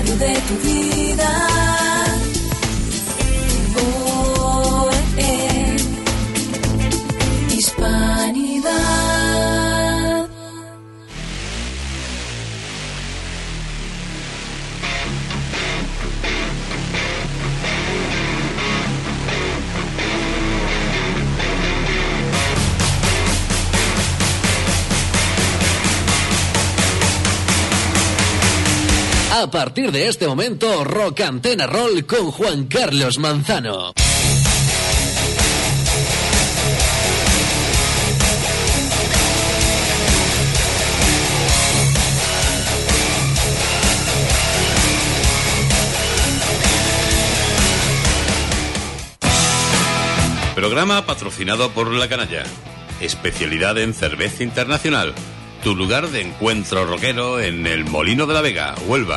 radio de tu vida. Hispanidad. A partir de este momento, Rock Antena Roll con Juan Carlos Manzano. Programa patrocinado por La Canalla. Especialidad en cerveza internacional. Tu lugar de encuentro rockero en el Molino de la Vega, Huelva.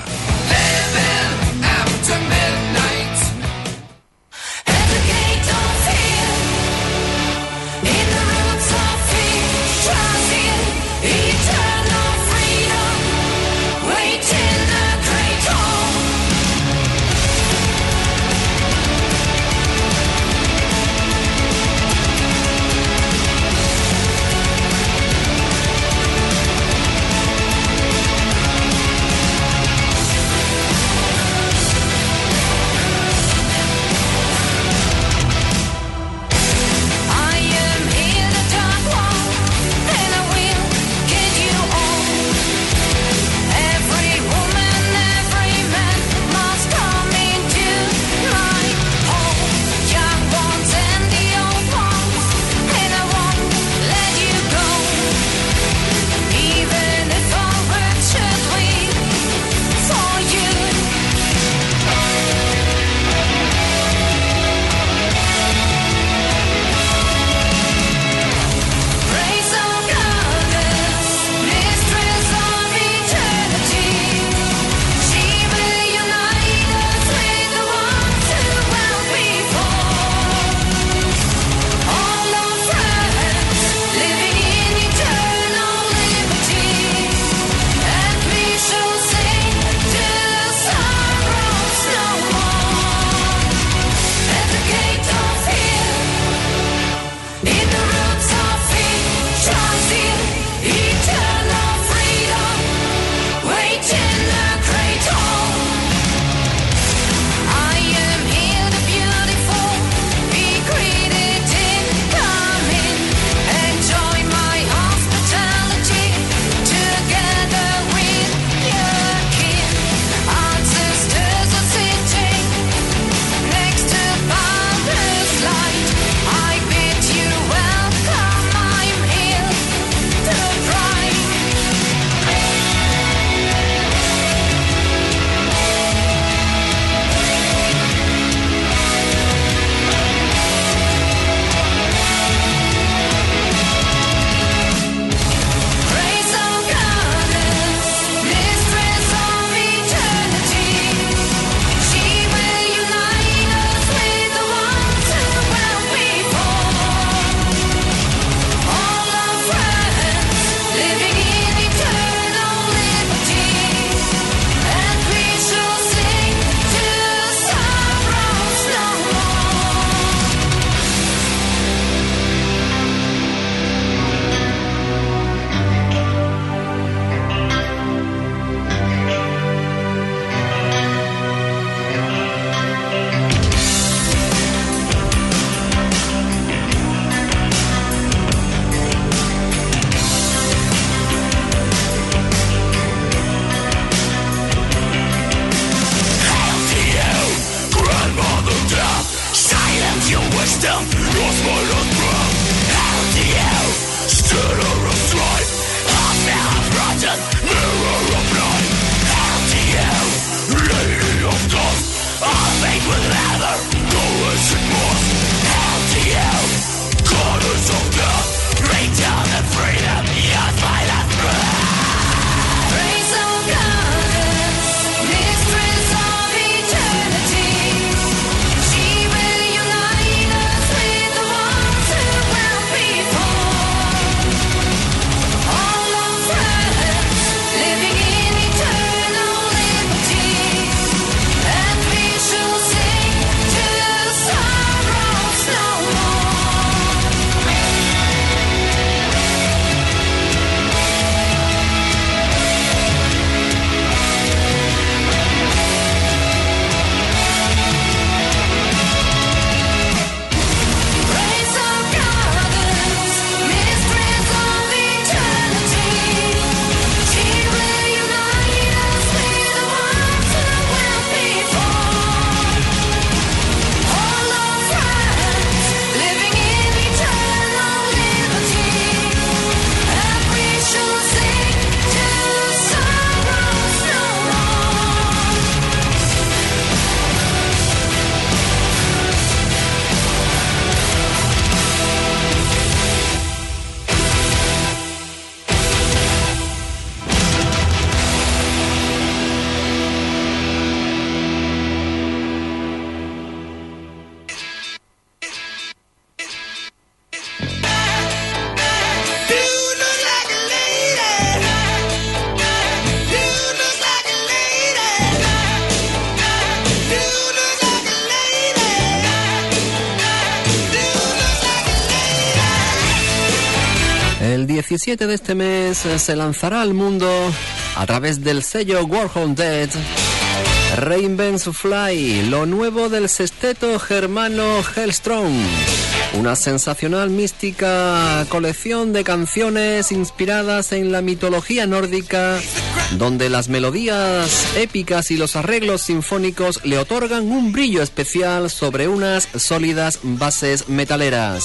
17 de este mes se lanzará al mundo a través del sello Warhol Dead Reinvent Fly, lo nuevo del sexteto germano Hellstrom. Una sensacional mística colección de canciones inspiradas en la mitología nórdica, donde las melodías épicas y los arreglos sinfónicos le otorgan un brillo especial sobre unas sólidas bases metaleras.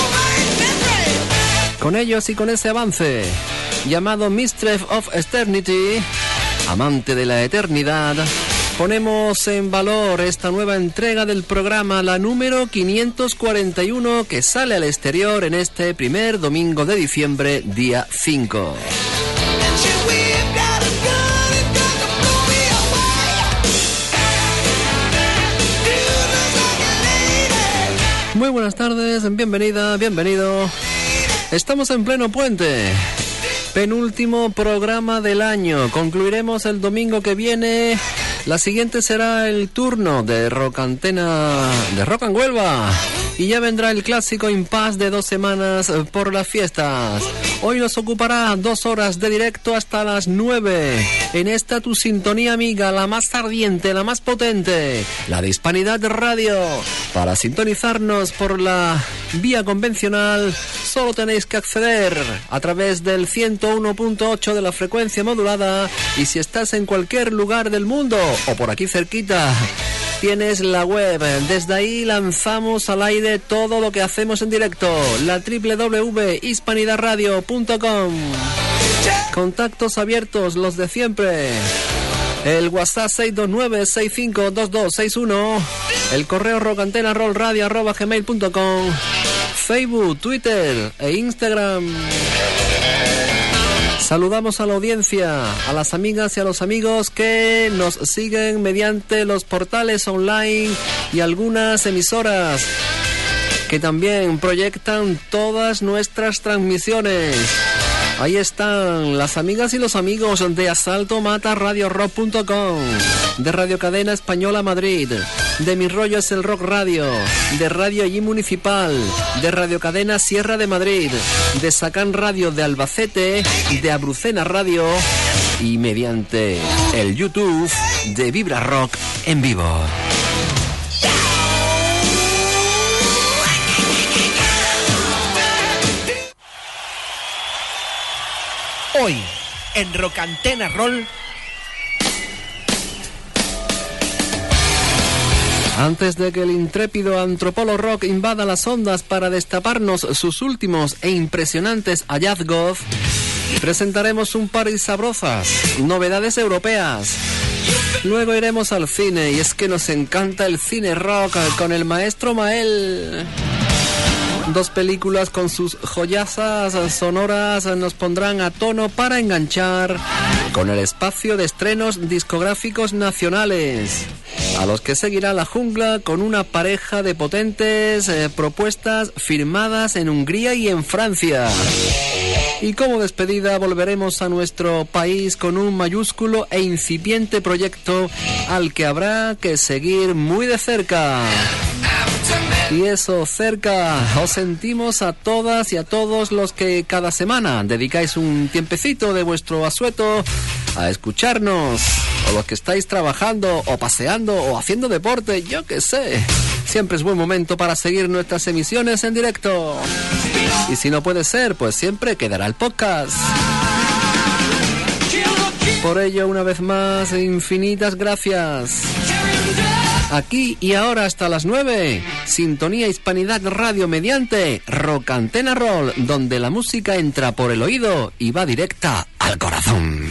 Con ellos y con ese avance, llamado Mistress of Eternity, amante de la eternidad, ponemos en valor esta nueva entrega del programa, la número 541, que sale al exterior en este primer domingo de diciembre, día 5. Muy buenas tardes, bienvenida, bienvenido. Estamos en pleno puente. Penúltimo programa del año. Concluiremos el domingo que viene. La siguiente será el turno de Rock Antena, de Rock and Huelva. Y ya vendrá el clásico impasse de 2 semanas por las fiestas. Hoy nos ocupará 2 horas de directo hasta las 9. En esta tu sintonía amiga, la más ardiente, la más potente, la de Hispanidad Radio. Para sintonizarnos por la vía convencional, solo tenéis que acceder a través del 101.8 de la frecuencia modulada. Y si estás en cualquier lugar del mundo o por aquí cerquita, tienes la web. Desde ahí lanzamos al aire todo lo que hacemos en directo. La www.hispanidadradio.com. Contactos abiertos, los de siempre. El WhatsApp 629-652261. El correo rockantena@gmail.com. Facebook, Twitter e Instagram. Saludamos a la audiencia, a las amigas y a los amigos que nos siguen mediante los portales online y algunas emisoras que también proyectan todas nuestras transmisiones. Ahí están las amigas y los amigos de Asalto Mata RadioRock.com, de Radio Cadena Española Madrid, de Mi Rollo es el Rock Radio, de Radio Allí Municipal, de Radio Cadena Sierra de Madrid, de Sacán Radio de Albacete, de Abrucena Radio y mediante el YouTube de Vibra Rock en vivo. Hoy, en Rock Antena Roll. Antes de que el intrépido antropólogo rock invada las ondas para destaparnos sus últimos e impresionantes hallazgos, presentaremos un par de sabrosas novedades europeas. Luego iremos al cine, y es que nos encanta el cine rock con el maestro Mael. 2 películas con sus joyazas sonoras nos pondrán a tono para enganchar con el espacio de estrenos discográficos nacionales, a los que seguirá la jungla con una pareja de potentes propuestas firmadas en Hungría y en Francia. Y como despedida volveremos a nuestro país con un mayúsculo e incipiente proyecto al que habrá que seguir muy de cerca. Y eso, cerca, os sentimos a todas y a todos los que cada semana dedicáis un tiempecito de vuestro asueto a escucharnos, o los que estáis trabajando, o paseando, o haciendo deporte, yo qué sé. Siempre es buen momento para seguir nuestras emisiones en directo. Y si no puede ser, pues siempre quedará el podcast. Por ello, una vez más, infinitas gracias. Aquí y ahora hasta las 9, Sintonía Hispanidad Radio mediante Rock Antena Roll, donde la música entra por el oído y va directa al corazón.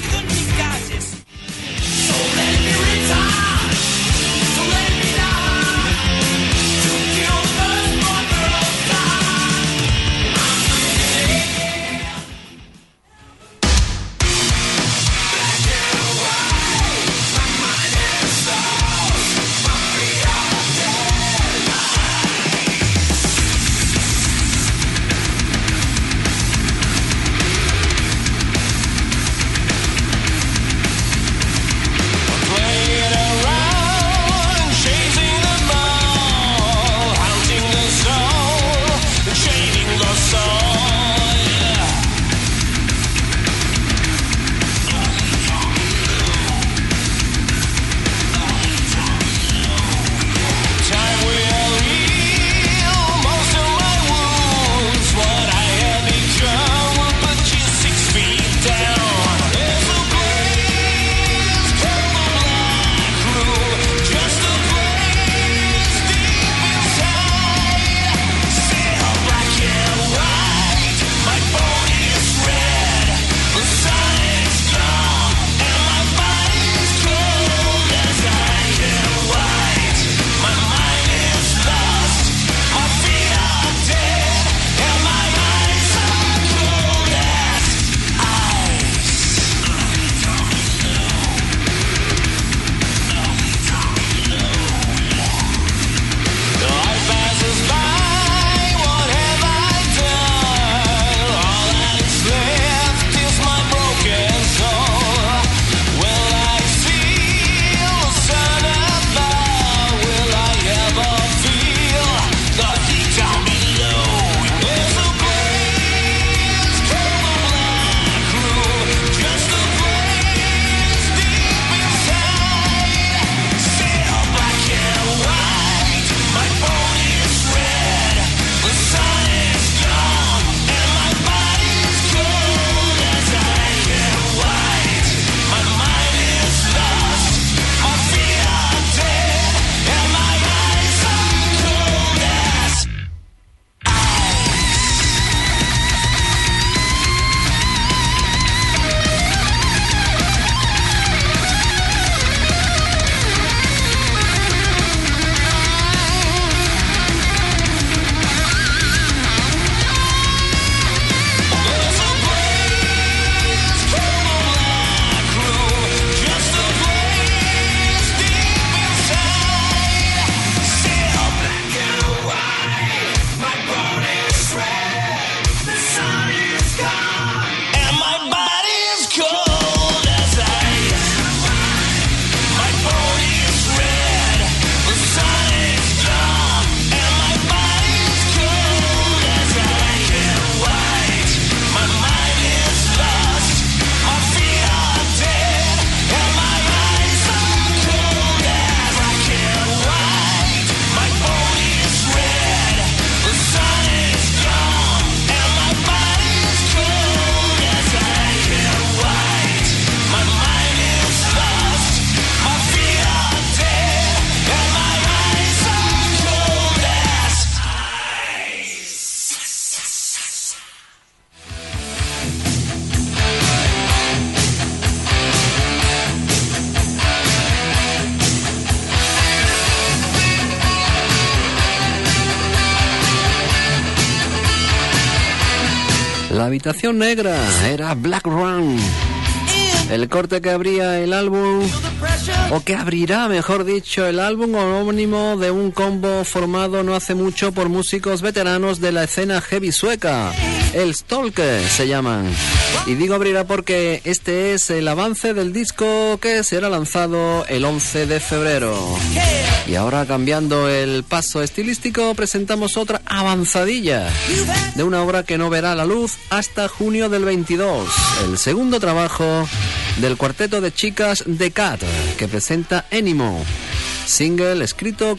La habitación negra era Black Run, el corte que abría el álbum, o que abrirá, mejor dicho, el álbum homónimo de un combo formado no hace mucho por músicos veteranos de la escena heavy sueca, el Stalker se llaman. Y digo abrirá porque este es el avance del disco que será lanzado el 11 de febrero. Y ahora, cambiando el paso estilístico, presentamos otra avanzadilla de una obra que no verá la luz hasta junio del 22, el segundo trabajo del cuarteto de chicas The Cat, que presenta Enimo, single escrito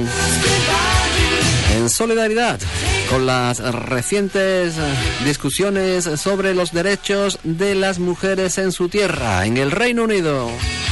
en solidaridad con las recientes discusiones sobre los derechos de las mujeres en su tierra, en el Reino Unido.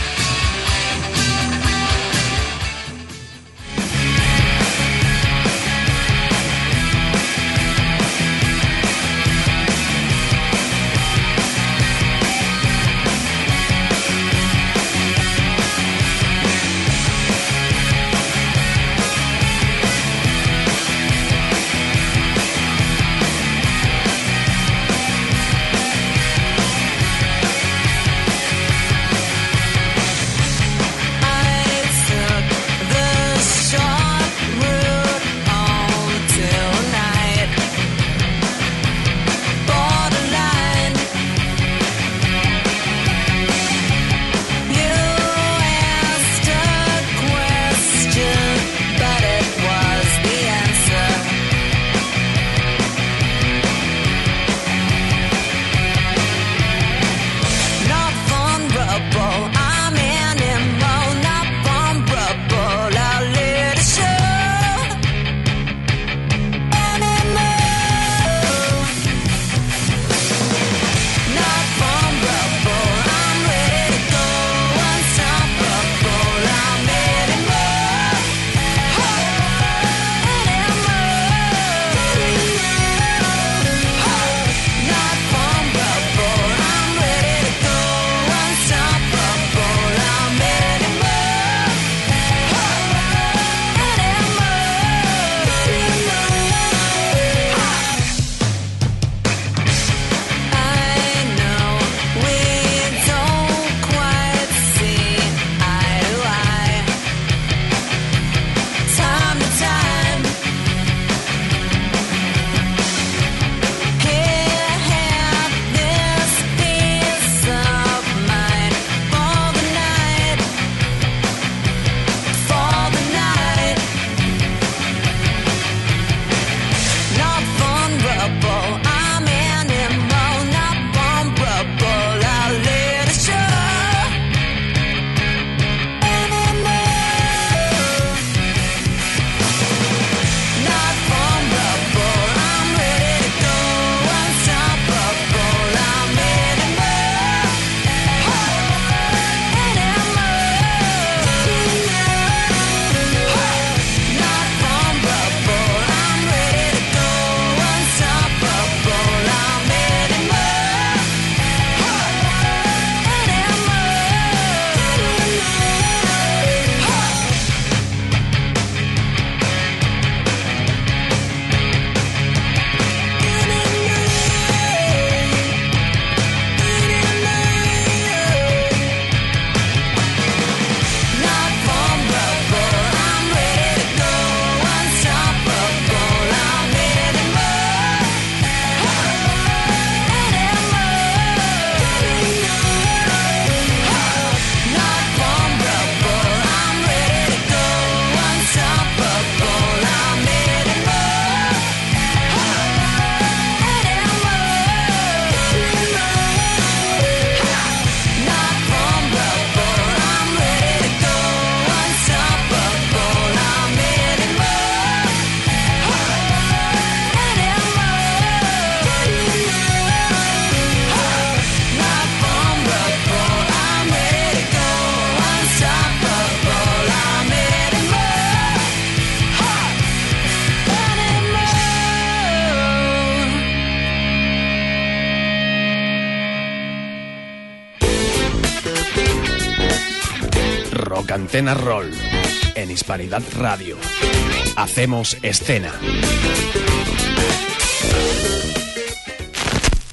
Antena Roll, en Hispanidad Radio. Hacemos escena.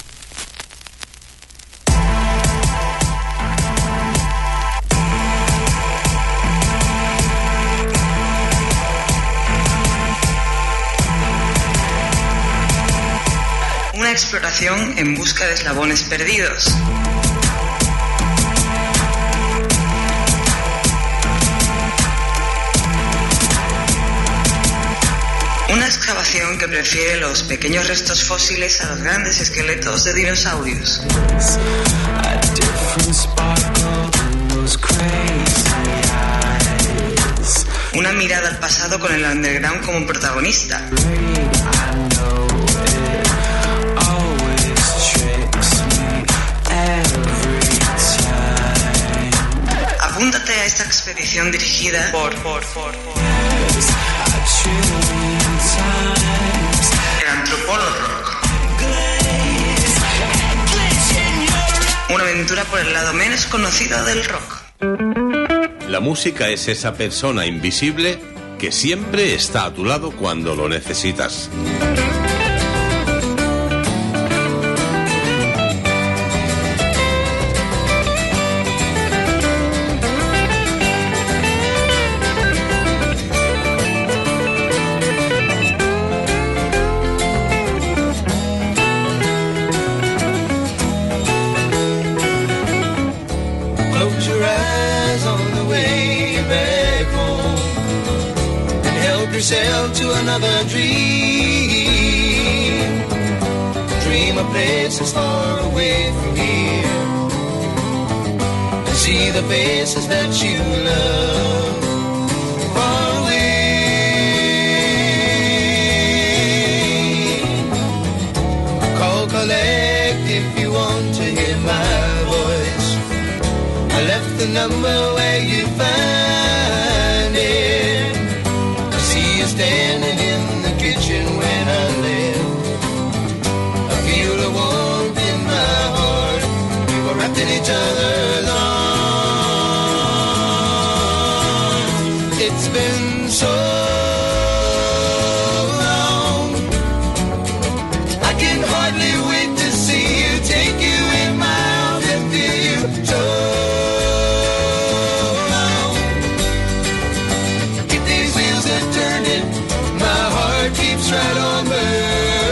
exploración en busca de eslabones perdidos. Una excavación que prefiere los pequeños restos fósiles a los grandes esqueletos de dinosaurios. Una mirada al pasado con el underground como protagonista. Apúntate a esta expedición dirigida por el Antropolo Rock. Una aventura por el lado menos conocido del rock. La música es esa persona invisible que siempre está a tu lado cuando lo necesitas. To another dream. Dream of places far away from here, and see the faces that you love far away. Call collect if you want to hear my voice. I left the number where you find it. I see you standing in the kitchen when I left. I feel the warmth in my heart. We were wrapped in each other's arms. It's been so long. I can hardly wait to see you, take you in my arms and feel you so long. Get these wheels a turning, my heart keeps right on burning.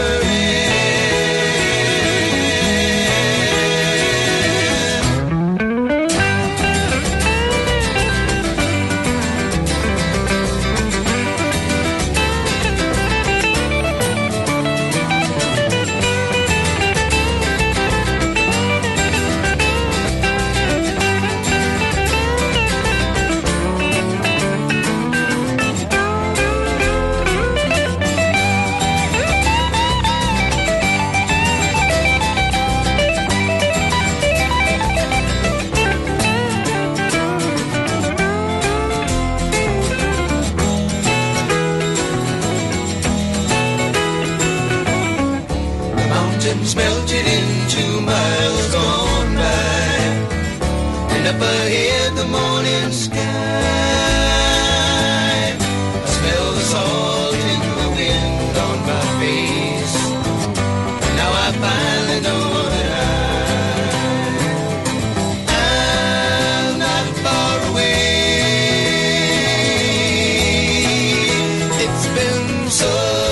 Melted into miles gone by, and up ahead the morning sky. I smell the salt in the wind on my face, and now I finally know that I'm not far away. It's been so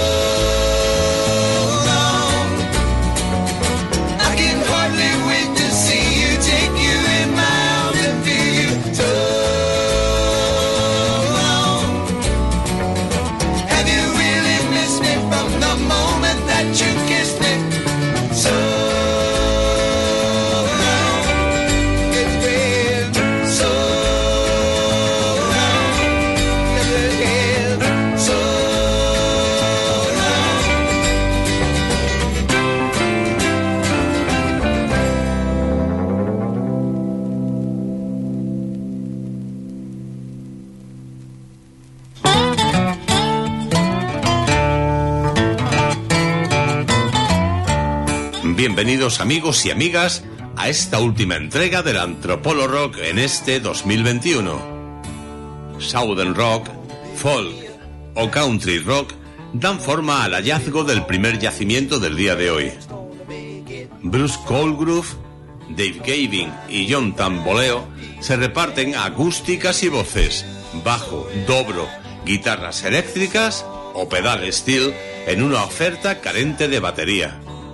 Bienvenidos amigos y amigas a esta última entrega del Antropolo Rock en este 2021. Southern Rock, Folk o Country Rock dan forma al hallazgo del primer yacimiento del día de hoy. Bruce Colgrove, Dave Gavin y John Tamboleo se reparten acústicas y voces, bajo, dobro, guitarras eléctricas o pedal steel en una oferta carente de batería.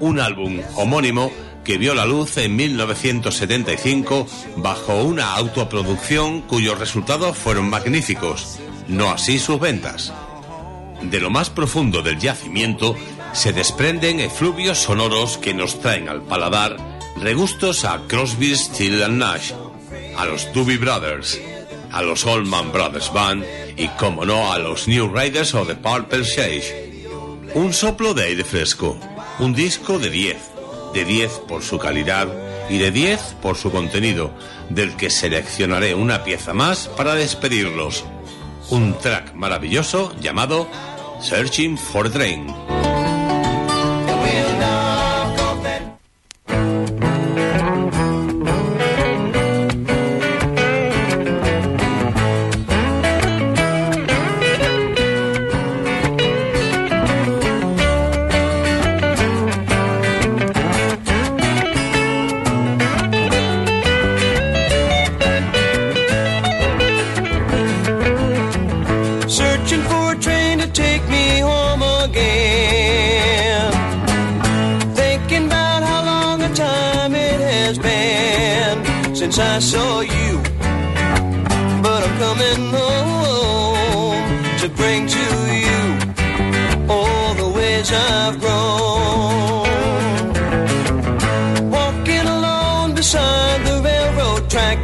un álbum homónimo que vio la luz en 1975 bajo una autoproducción cuyos resultados fueron magníficos, no así sus ventas. De lo más profundo del yacimiento se desprenden efluvios sonoros que nos traen al paladar regustos a Crosby, Stills and Nash, a los Doobie Brothers, a los Allman Brothers Band y, como no, a los New Riders o The Purple Sage. Un soplo de aire fresco, un disco de 10 por su calidad y de 10 por su contenido, del que seleccionaré una pieza más para despedirlos. Un track maravilloso llamado Searching for a Train. I saw you, but I'm coming home to bring to you all the ways I've grown. Walking along beside the railroad track,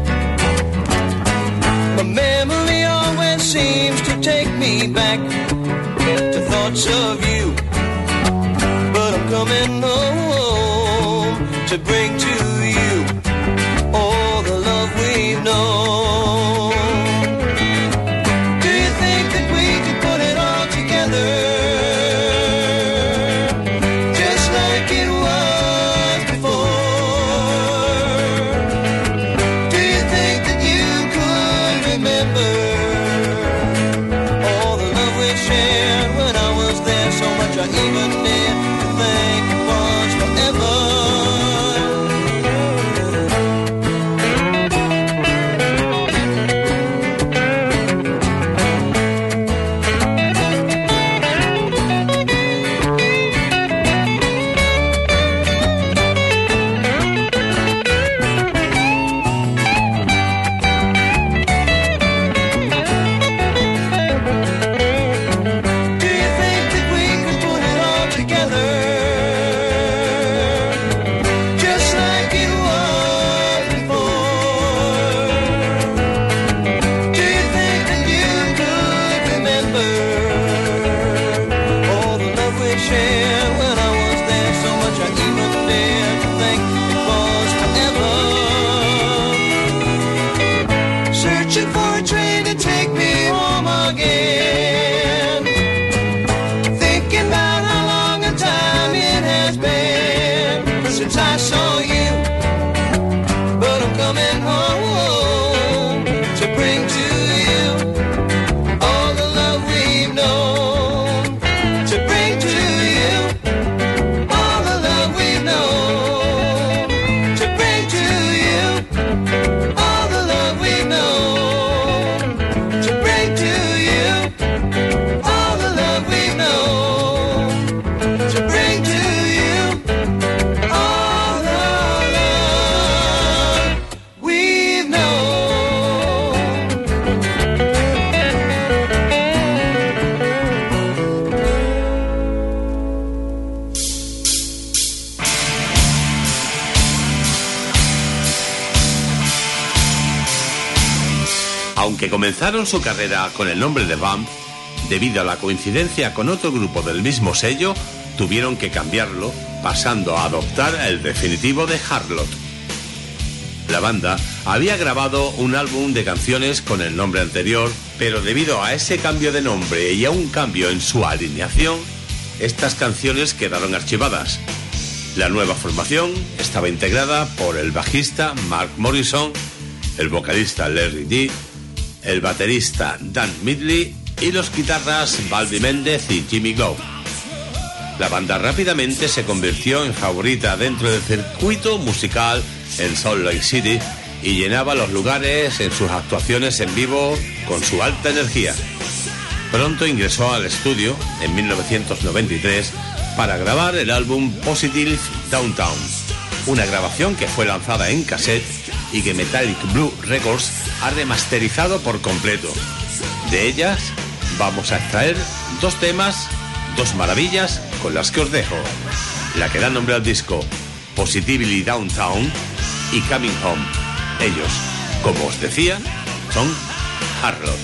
my memory always seems to take me back to thoughts of you, but I'm coming home to bring to you all the love we've known. Do you think that we could put it all together, just like it was before? Do you think that you could remember all the love we shared when I was there? So much I even did to think it was forever. Aunque comenzaron su carrera con el nombre de Vamp, debido a la coincidencia con otro grupo del mismo sello, tuvieron que cambiarlo, pasando a adoptar el definitivo de Harlot. La banda había grabado un álbum de canciones con el nombre anterior, pero debido a ese cambio de nombre y a un cambio en su alineación, estas canciones quedaron archivadas. La nueva formación estaba integrada por el bajista Mark Morrison, el vocalista Larry D, el baterista Dan Midley y los guitarras Baldy Méndez y Jimmy Glow. La banda rápidamente se convirtió en favorita dentro del circuito musical en Salt Lake City y llenaba los lugares en sus actuaciones en vivo con su alta energía. Pronto ingresó al estudio, en 1993, para grabar el álbum Positive Downtown, una grabación que fue lanzada en cassette y que Metallic Blue Records ha remasterizado por completo. De ellas vamos a extraer 2 temas, 2 maravillas con las que os dejo. La que da nombre al disco, Positively Downtown, y Coming Home. Ellos, como os decía, son Harlot.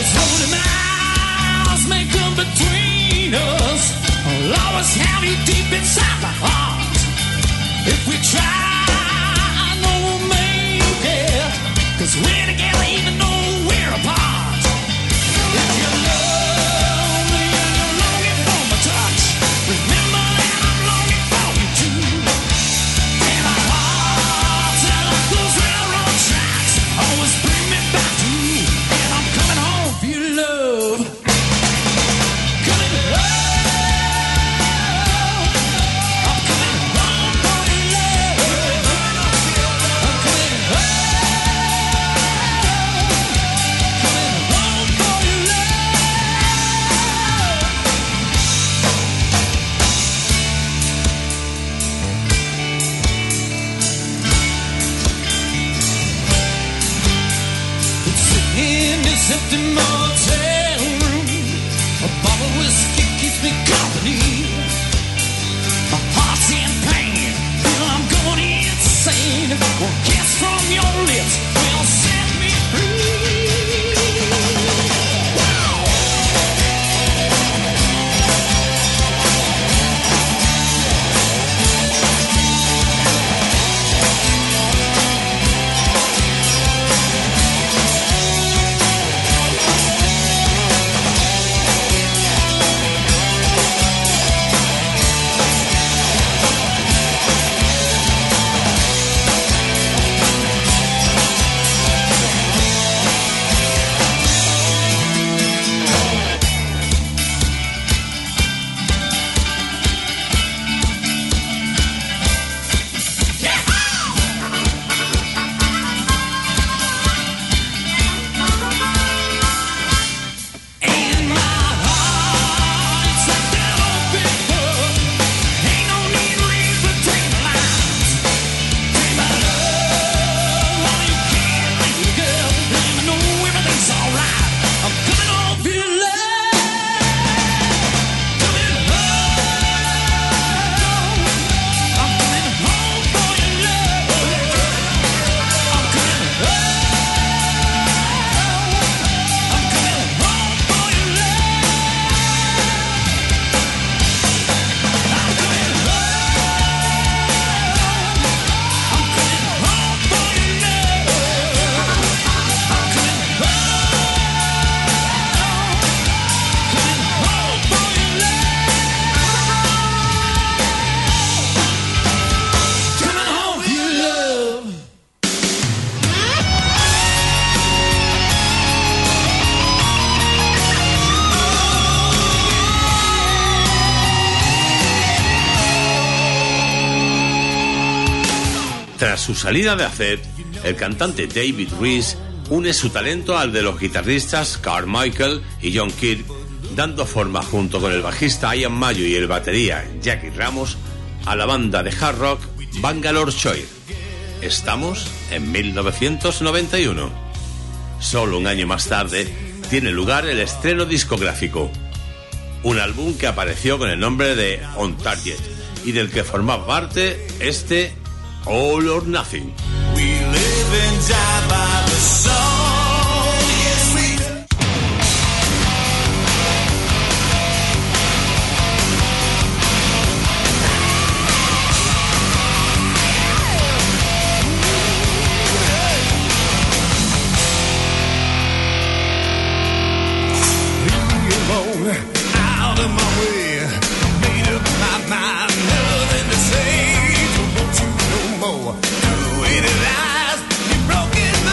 Those lonely miles may come between us. I'll always have you deep inside my heart. If we try, I know we'll make it. 'Cause we're together even though we're apart. If you love me and you're longing for my touch, remember that I'm longing for you too. And our hearts are like those railroad tracks, always bring me back to you. And I'm coming home for your love. Coming home. I'm coming home for your love. I'm coming home for your love. It's in this empty motel room. A bottle of whiskey keeps me company. My heart's in pain, feel I'm going insane. One kiss from your lips will set me free. And my heart, it's a devil big book. Ain't no need to read between the lines. Take my love while you can, baby girl. Let me know everything's alright. I'm coming home for your love. Coming home. I'm coming home for your love. I'm coming home. I'm coming home for your love. I'm coming home. I'm coming home for your love. I'm coming home. Coming home for your love. Coming home for your love. Tras su salida de AZ, el cantante David Rees une su talento al de los guitarristas Carmichael y John Kirk, dando forma junto con el bajista Ian Mayo y el batería Jackie Ramos a la banda de hard rock Bangalore Choir. Estamos en 1991. Solo un año más tarde tiene lugar el estreno discográfico, un álbum que apareció con el nombre de On Target y del que formaba parte este All or Nothing. We live and die by the song. Yes, we do. Leave me alone, out of my way. Made up my mind, nothing to say. Don't want you no more. Through any lies, you've broken my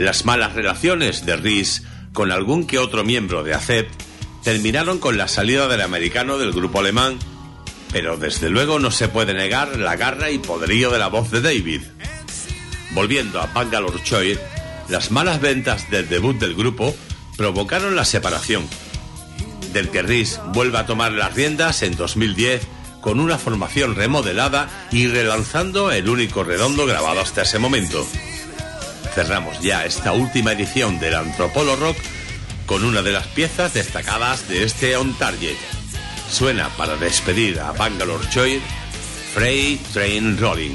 Las malas relaciones de Reese con algún que otro miembro de ACEP terminaron con la salida del americano del grupo alemán, pero desde luego no se puede negar la garra y poderío de la voz de David. Volviendo a Bangalore Choir, las malas ventas del debut del grupo provocaron la separación, del que Reese vuelve a tomar las riendas en 2010 con una formación remodelada y relanzando el único redondo grabado hasta ese momento. Cerramos ya esta última edición del Antropolo Rock con una de las piezas destacadas de este On Target. Suena para despedir a Bangalore Choir, Freight Train Rolling.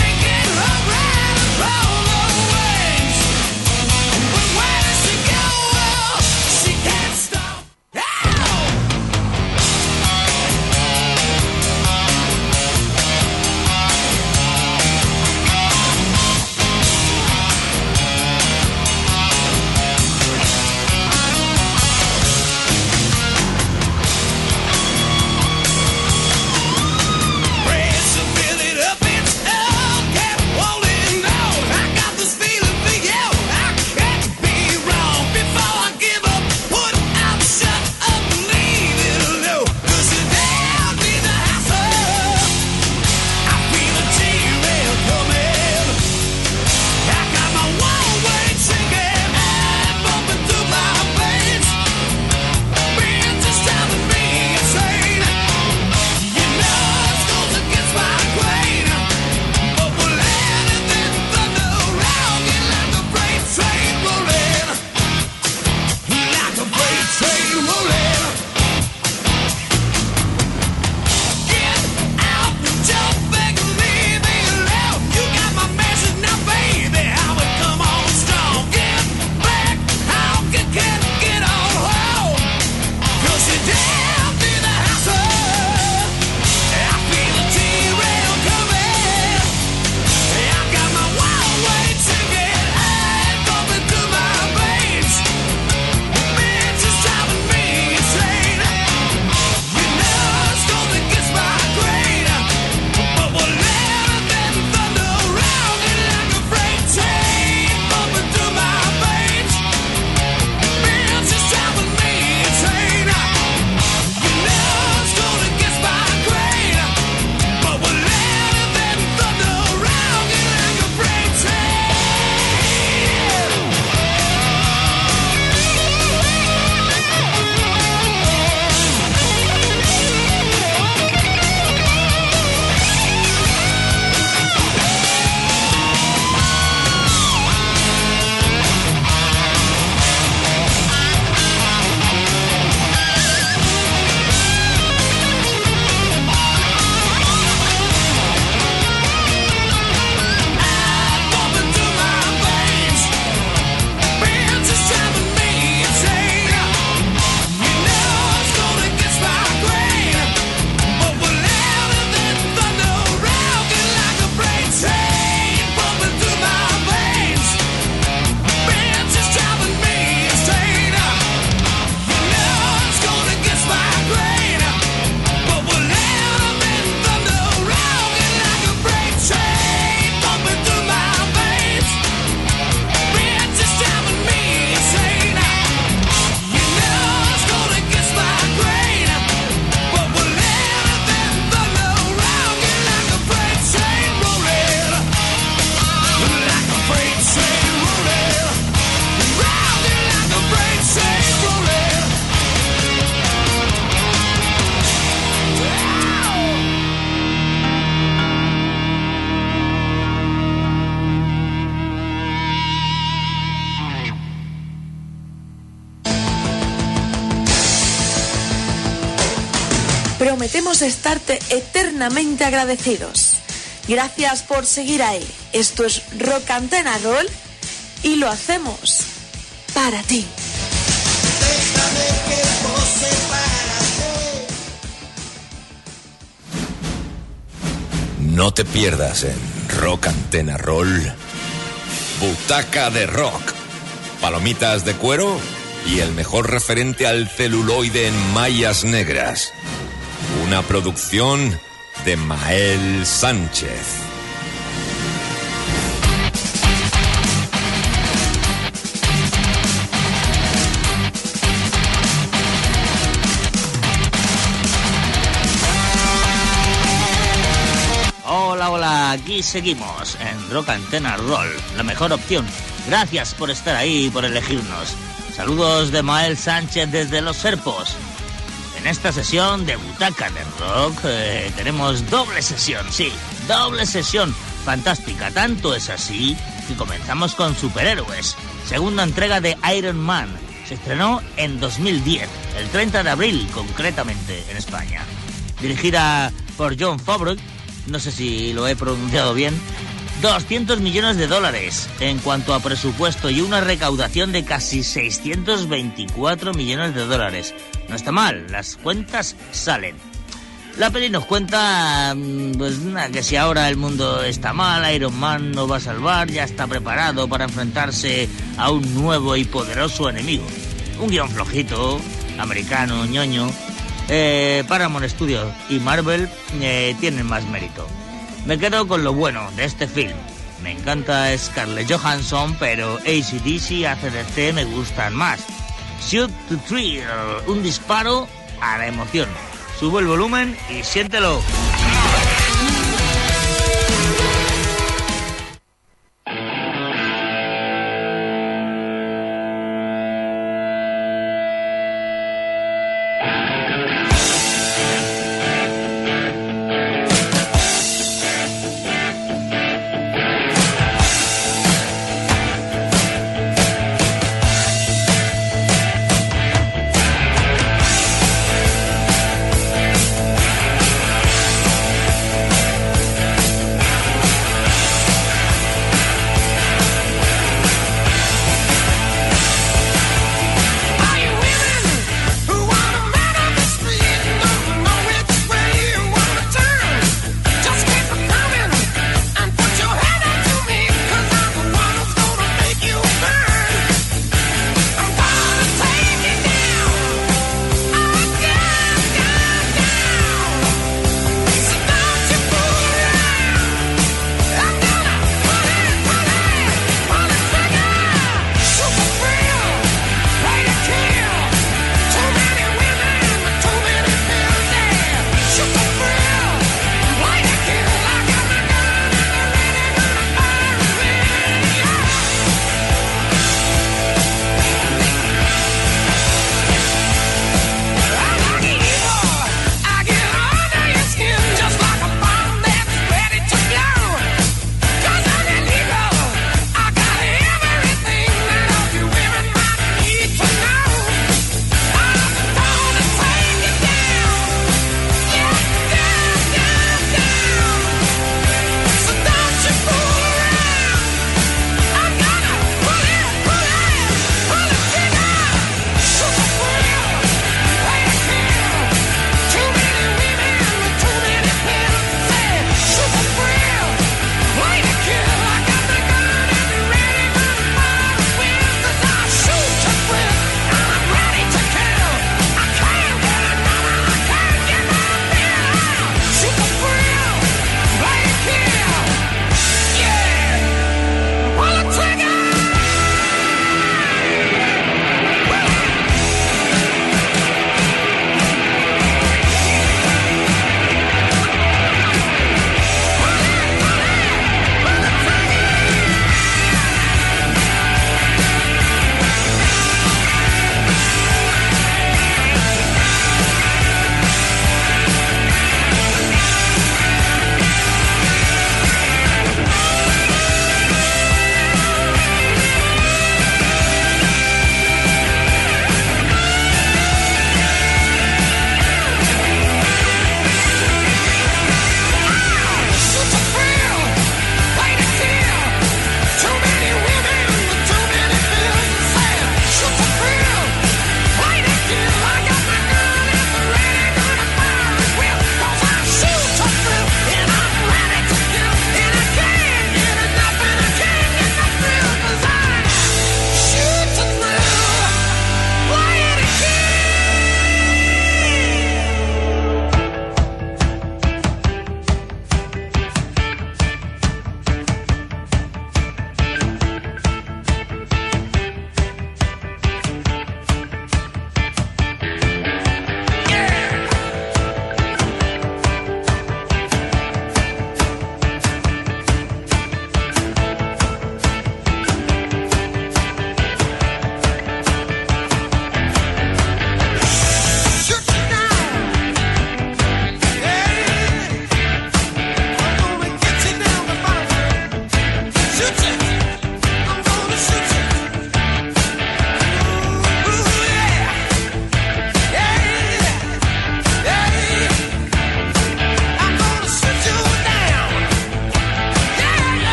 Prometemos estarte eternamente agradecidos. Gracias por seguir ahí. Esto es Rock Antena Roll y lo hacemos para ti. No te pierdas en Rock Antena Roll, Butaca de Rock, palomitas de cuero y el mejor referente al celuloide en mallas negras. Una producción de Mael Sánchez. aquí seguimos en Rock Antena Roll, la mejor opción. Gracias por estar ahí y por elegirnos. Saludos de Mael Sánchez desde Los Serpos. En esta sesión de Butaca de Rock tenemos doble sesión, sí, doble sesión fantástica. Tanto es así que comenzamos con Superhéroes, segunda entrega de Iron Man. Se estrenó en 2010, el 30 de abril concretamente en España. Dirigida por Jon Favreau, no sé si lo he pronunciado bien, 200 millones de dólares en cuanto a presupuesto y una recaudación de casi 624 millones de dólares. No está mal, las cuentas salen. La peli nos cuenta que si ahora el mundo está mal, Iron Man no va a salvar, ya está preparado para enfrentarse a un nuevo y poderoso enemigo. Un guión flojito, americano, ñoño. Paramount Studios y Marvel tienen más mérito. Me quedo con lo bueno de este film. Me encanta Scarlett Johansson, pero AC/DC y AC/DC me gustan más. Shoot to Thrill, un disparo a la emoción. Subo el volumen y siéntelo.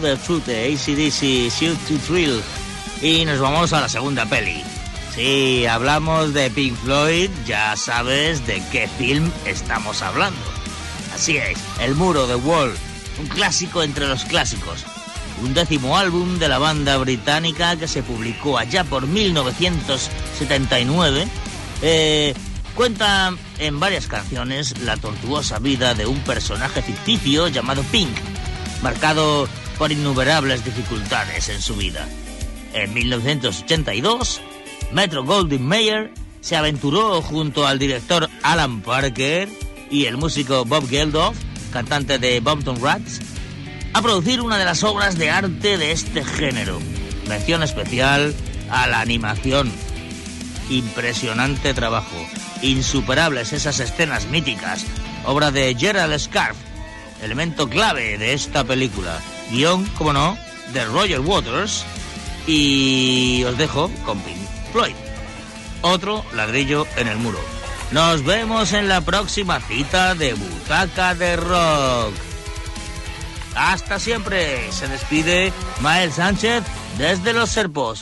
the Truth de AC/DC, Shoot to Thrill. Y nos vamos a la segunda peli. Si hablamos de Pink Floyd, ya sabes de qué film estamos hablando. Así es, El Muro, The Wall, un clásico entre los clásicos. Un 10º álbum de la banda británica que se publicó allá por 1979. Cuenta en varias canciones la tortuosa vida de un personaje ficticio llamado Pink, marcado por innumerables dificultades en su vida. En 1982, Metro-Goldwyn-Mayer se aventuró junto al director Alan Parker y el músico Bob Geldof, cantante de Bompton Rats, a producir una de las obras de arte de este género. Mención especial a la animación. Impresionante trabajo. Insuperables esas escenas míticas. Obra de Gerald Scarfe, elemento clave de esta película. Guión, como no, de Roger Waters. Y os dejo con Pink Floyd. Otro ladrillo en el muro. Nos vemos en la próxima cita de Butaca de Rock. Hasta siempre. Se despide Mael Sánchez desde Los Serpos.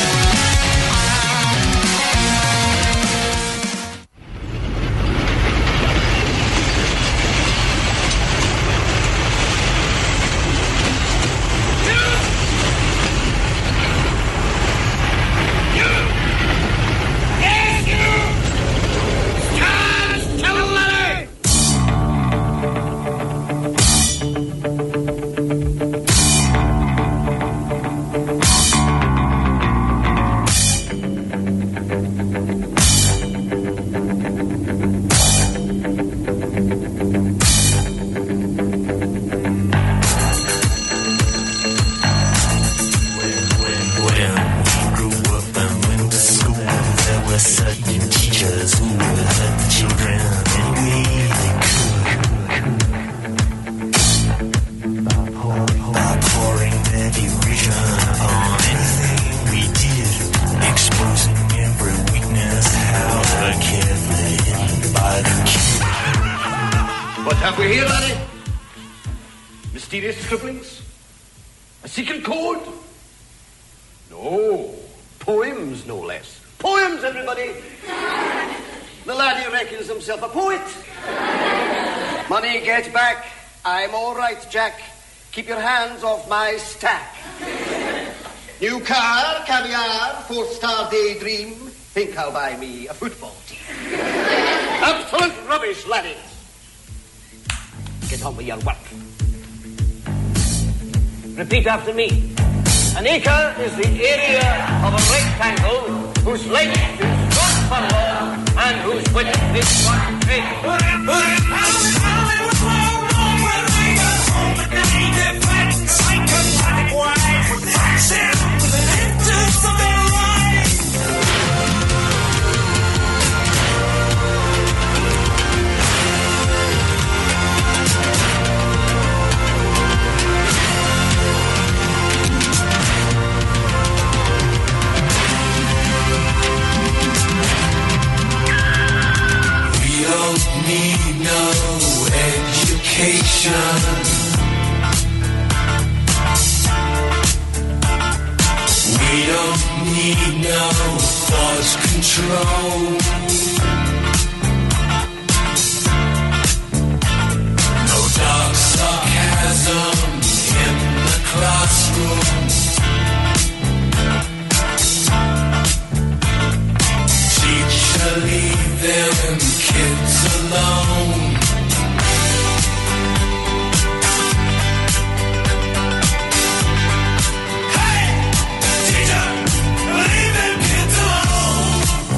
Have we here, laddie? Mysterious scribblings? A secret code? No. Poems, no less. Poems, everybody! The laddie reckons himself a poet. Money, get back. I'm all right, Jack. Keep your hands off my stack. New car, caviar, 4-star daydream. Think I'll buy me a football team. Absolute rubbish, laddie. Get on with your work. Repeat after me. An acre is the area of a rectangle whose length is 1 furlong and whose width is 1 acre. Need no education. We don't need no thought control. No dark sarcasm in the classroom. Teacher, leave them kids alone. Hey, teacher, leave them kids alone.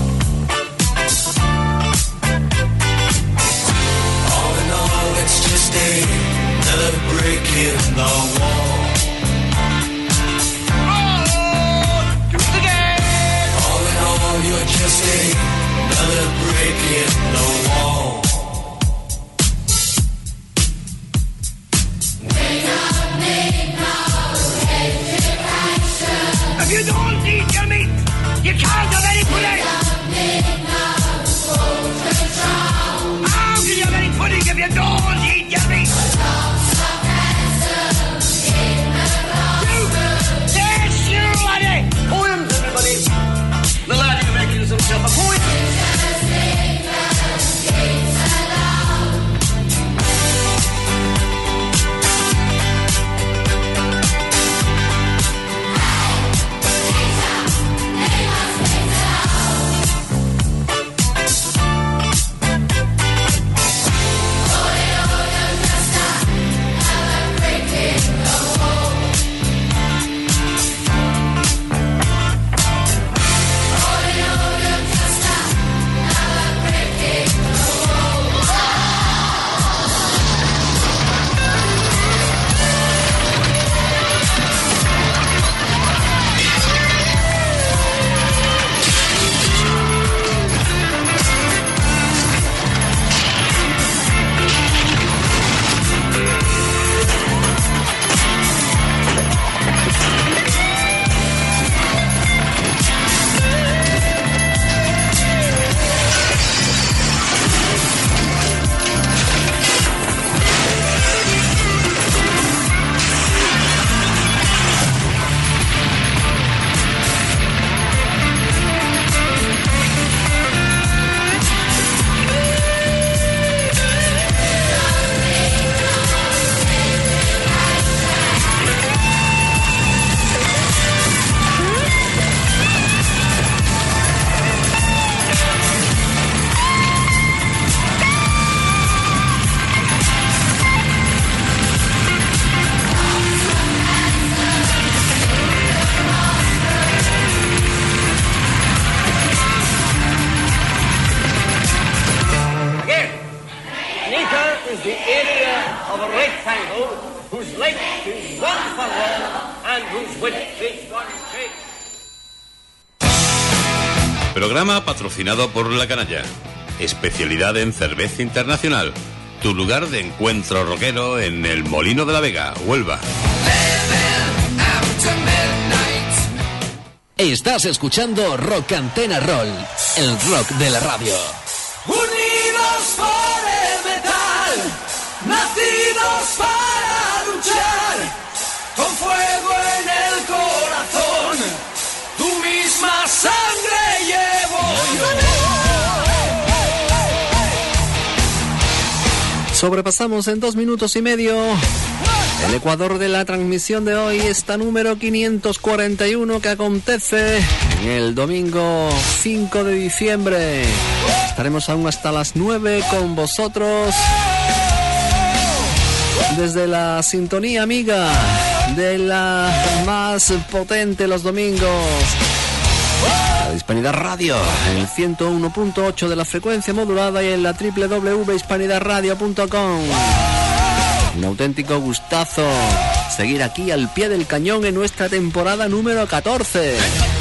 All in all, it's just another brick in the wall. Oh, do it again. All in all, you're just another brick in the wall. We don't need no education. If you don't eat your meat, you can't have any pudding. We don't need no food control. How can you have any pudding if you don't eat your meat? No sarcasm in the the area of a rectangle whose length is 1 furlong and whose width is 1 cubit. Programa patrocinado por La Canalla. Especialidad en cerveza internacional. Tu lugar de encuentro rockero en el Molino de la Vega, Huelva. Estás escuchando Rock Antena Roll, el rock de la radio. Unidos por el metal, nacidos para luchar, con fuego en el corazón, tu misma sangre llevo yo. Sobrepasamos en 2 minutos y medio el ecuador de la transmisión de hoy, esta número 541 que acontece en el domingo 5 de diciembre. Estaremos aún hasta las 9 con vosotros desde la sintonía amiga de la más potente los domingos, la Hispanidad Radio, en el 101.8 de la frecuencia modulada y en la www.hispanidadradio.com. Un auténtico gustazo seguir aquí al pie del cañón en nuestra temporada número 14.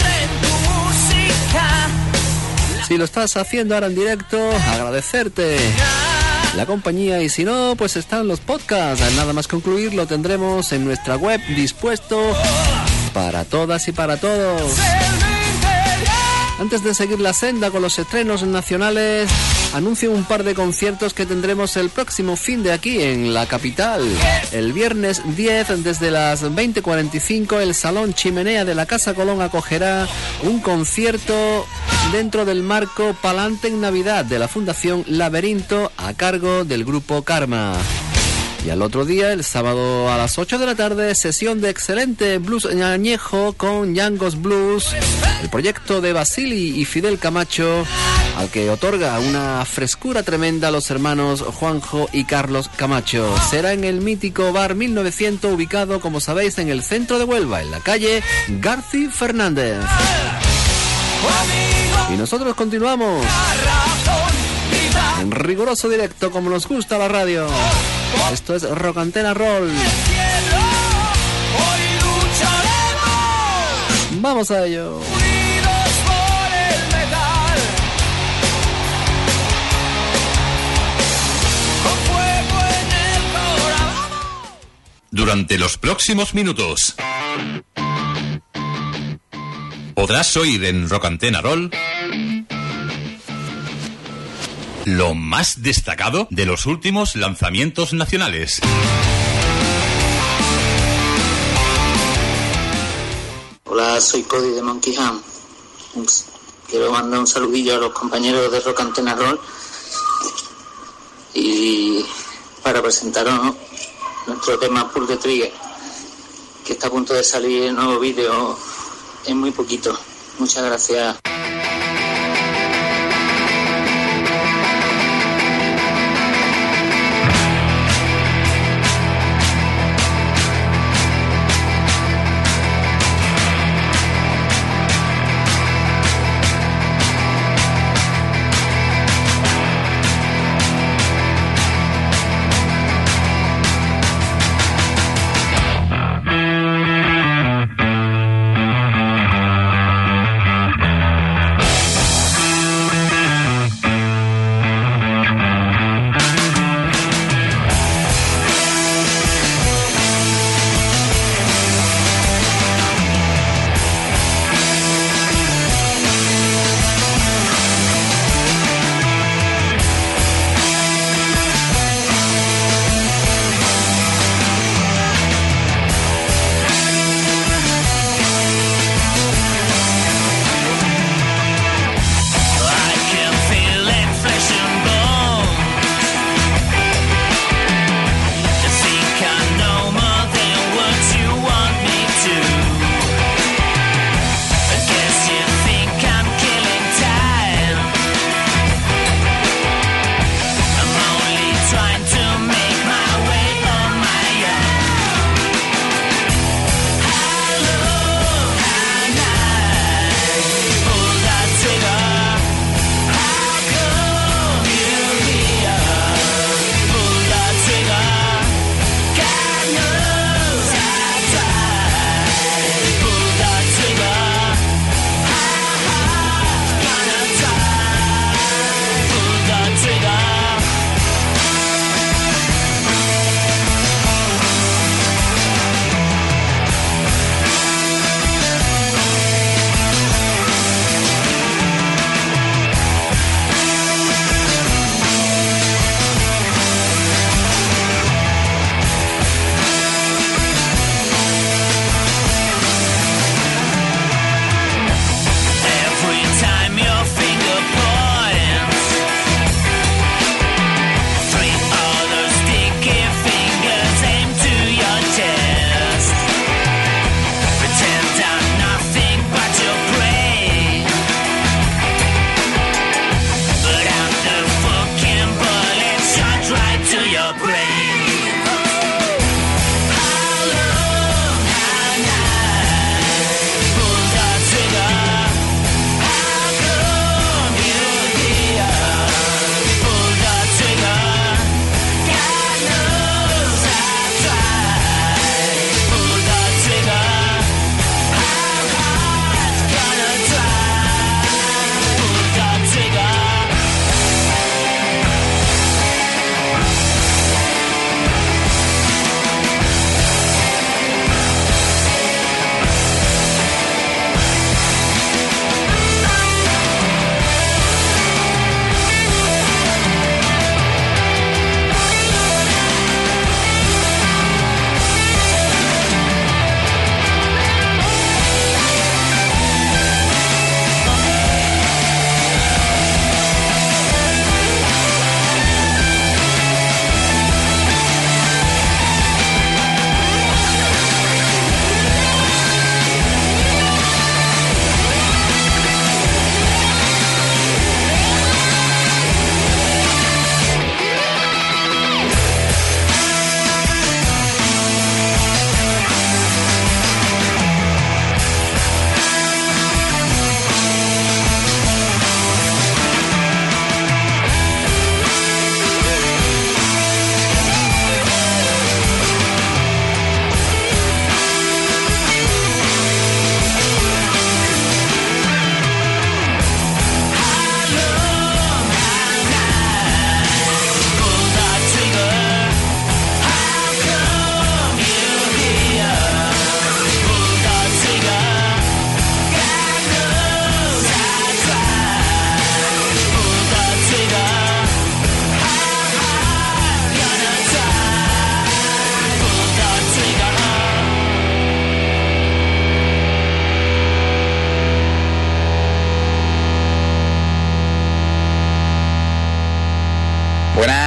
Si lo estás haciendo ahora en directo, agradecerte la compañía, y si no, pues están los podcasts. Nada más concluir, lo tendremos en nuestra web dispuesto para todas y para todos. Antes de seguir la senda con los estrenos nacionales, anuncio un par de conciertos que tendremos el próximo fin de aquí en la capital. El viernes 10, desde las 20:45, el Salón Chimenea de la Casa Colón acogerá un concierto dentro del marco Palante en Navidad de la Fundación Laberinto, a cargo del grupo Karma. Y al otro día, el sábado a las 8 de la tarde, sesión de excelente blues añejo con Yangos Blues, el proyecto de Basili y Fidel Camacho, al que otorga una frescura tremenda a los hermanos Juanjo y Carlos Camacho. Será en el mítico Bar 1900, ubicado, como sabéis, en el centro de Huelva, en la calle Garci Fernández. Y nosotros continuamos en riguroso directo, como nos gusta la radio. Esto es Rock Antena Roll. Vamos a ello. Durante los próximos minutos podrás oír en Rock Antena Roll lo más destacado de los últimos lanzamientos nacionales. Hola, soy Cody de Monkey Ham. Quiero mandar un saludillo a los compañeros de Rock Antena Roll y para presentaros nuestro tema Pull the Trigger, que está a punto de salir el nuevo vídeo en muy poquito. Muchas gracias.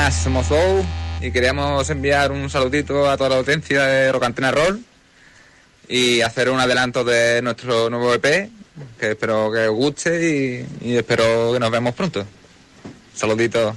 buenas, somos Bow y queríamos enviar un saludito a toda la audiencia de Rock Antena Roll y hacer un adelanto de nuestro nuevo EP, que espero que os guste y espero que nos vemos pronto. Saluditos.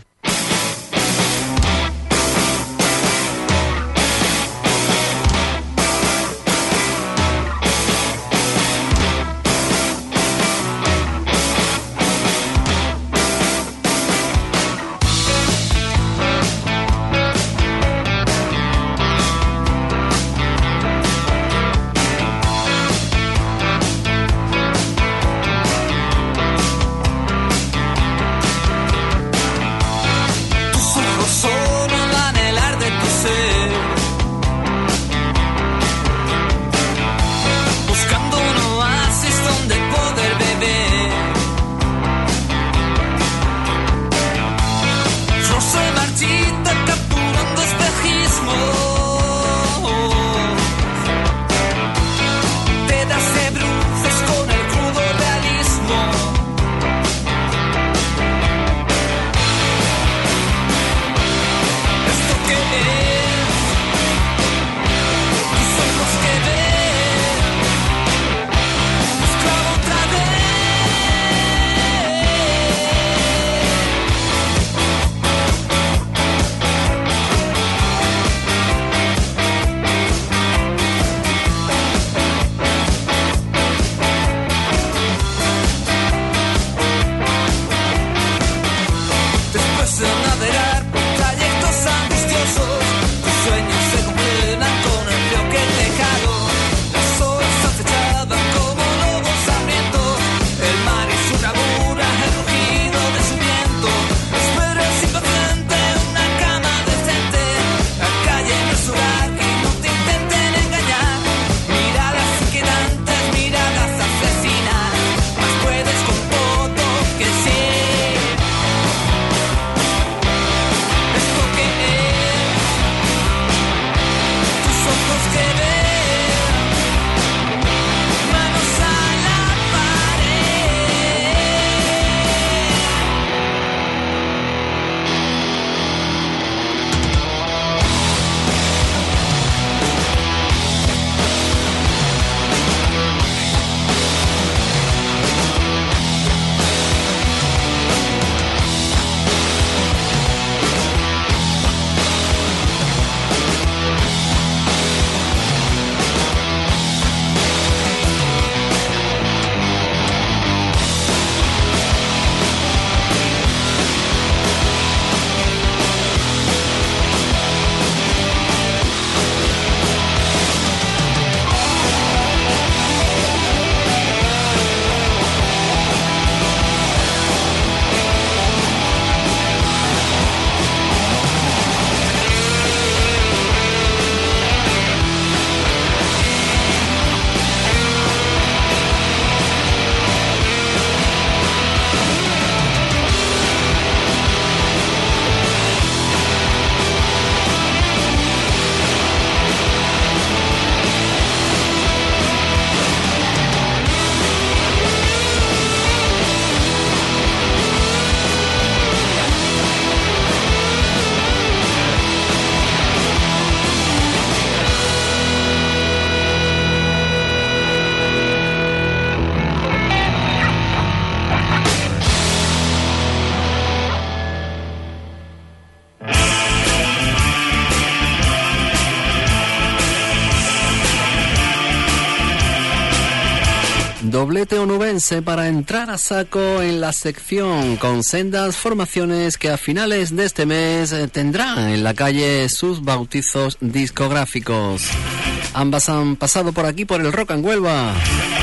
Doblete onubense para entrar a saco en la sección con sendas formaciones que a finales de este mes tendrán en la calle sus bautizos discográficos. Ambas han pasado por aquí por el Rock and Huelva.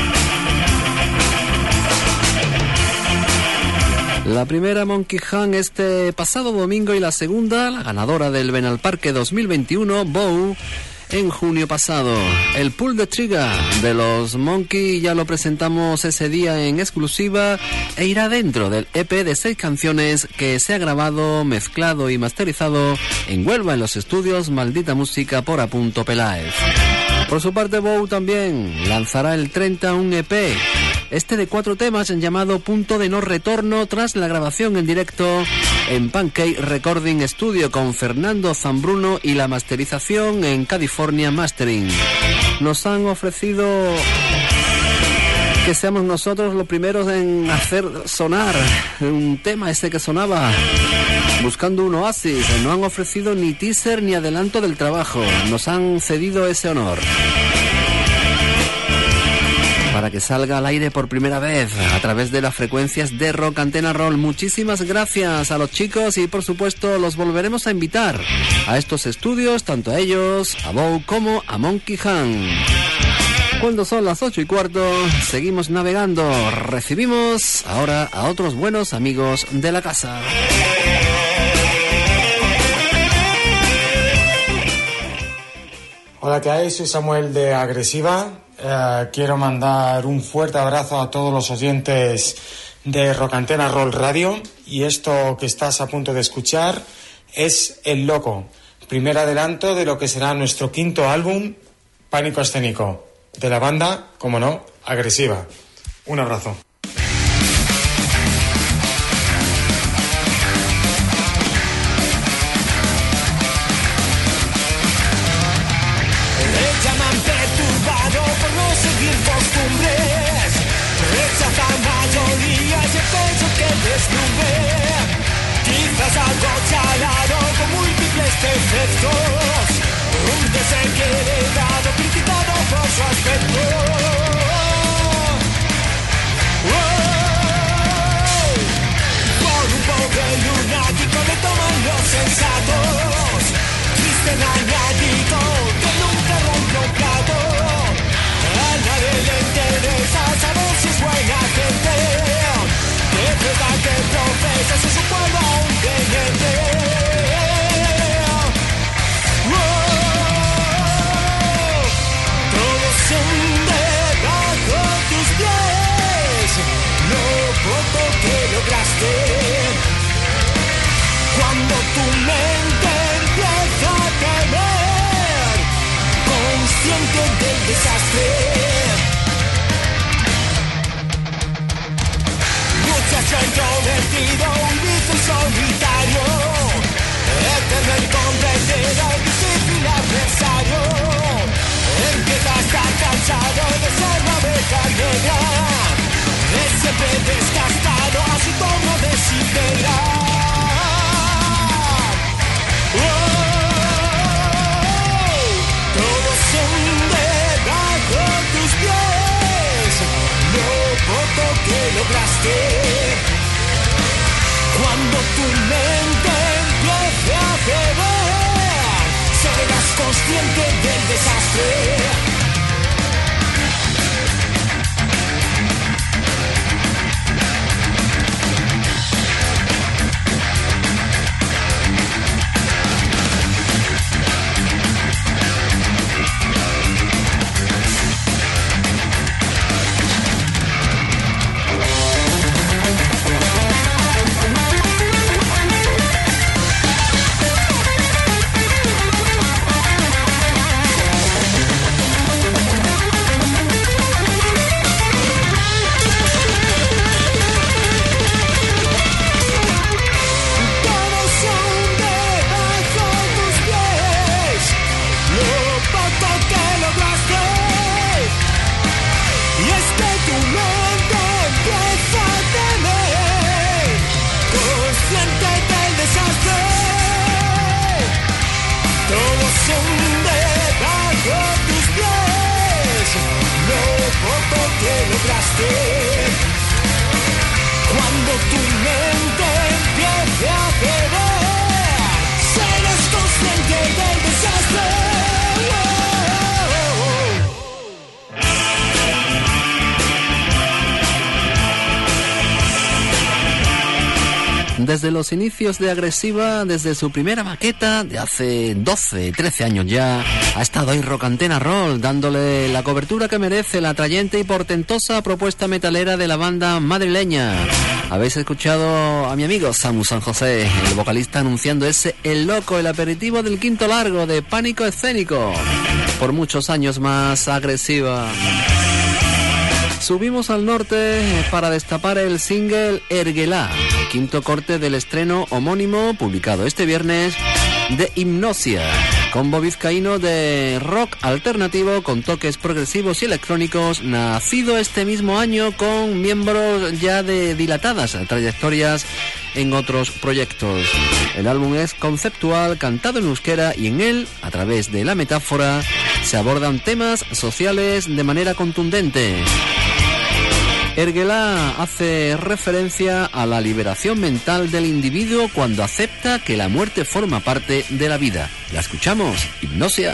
La primera Monkey Han este pasado domingo y la segunda, la ganadora del Benalparque 2021, Bow, en junio pasado. El Pull the Trigger de los Monkey ya lo presentamos ese día en exclusiva e irá dentro del EP de 6 canciones que se ha grabado, mezclado y masterizado en Huelva en los estudios Maldita Música por A. Peláez. Por su parte, Bow también lanzará el 30 un EP, este de 4 temas llamado Punto de No Retorno, tras la grabación en directo en Pancake Recording Studio con Fernando Zambruno y la masterización en California Mastering. Nos han ofrecido que seamos nosotros los primeros en hacer sonar un tema ese que sonaba buscando un oasis. No han ofrecido ni teaser ni adelanto del trabajo, nos han cedido ese honor para que salga al aire por primera vez a través de las frecuencias de Rock Antena Roll. Muchísimas gracias a los chicos y por supuesto los volveremos a invitar a estos estudios, tanto a ellos, a Bow como a Monkey Han. Cuando son las 8:15, seguimos navegando. Recibimos ahora a otros buenos amigos de la casa. Hola, ¿qué hay? Soy Samuel de Agresiva. Quiero mandar un fuerte abrazo a todos los oyentes de Rock Antena Roll Radio. Y esto que estás a punto de escuchar es El Loco, primer adelanto de lo que será nuestro 5º álbum, Pánico Escénico, de la banda, como no, Agresiva. Un abrazo. Costumbres, rechazan mayorías y pienso que deslumbre. Quizás algo chalado con múltiples defectos, un desequilibrado criticado por su aspecto. Por un pobre lunático le toman los sensatos, triste añadido que nunca rompe un plato. A nadie le interesa saber si es buena gente, que verdad que profesa si su pueblo un teniente. Todo se hunde bajo tus pies, lo poco que lograste. Cuando tu mente empieza a temer, consciente del desastre. Muchacho introvertido, un vicio solitario, eterno incomprendido, difícil adversario. Empieza a estar cansado de ser la oveja negra, es siempre desgastado a su tono desesperar. Todo se hunde bajo tus pies, lo poco que lograste. Cuando tu mente empiece a ceder, serás consciente del desastre. Cuando tu mente empiece a ceder, serás consciente del desastre. Desde los inicios de Agresiva, desde su primera maqueta de hace 12, 13 años ya, ha estado ahí Rock Antena Roll, dándole la cobertura que merece la atrayente y portentosa propuesta metalera de la banda madrileña. Habéis escuchado a mi amigo Samu San José, el vocalista, anunciando ese El Loco, el aperitivo del quinto largo de Pánico Escénico. Por muchos años más, Agresiva. Subimos al norte para destapar el single Erguelá, quinto corte del estreno homónimo publicado este viernes de Hipnosia, combo vizcaíno de rock alternativo con toques progresivos y electrónicos, nacido este mismo año con miembros ya de dilatadas trayectorias en otros proyectos. El álbum es conceptual, cantado en euskera, y en él, a través de la metáfora, se abordan temas sociales de manera contundente. Erguelá hace referencia a la liberación mental del individuo cuando acepta que la muerte forma parte de la vida. La escuchamos, Hipnosia.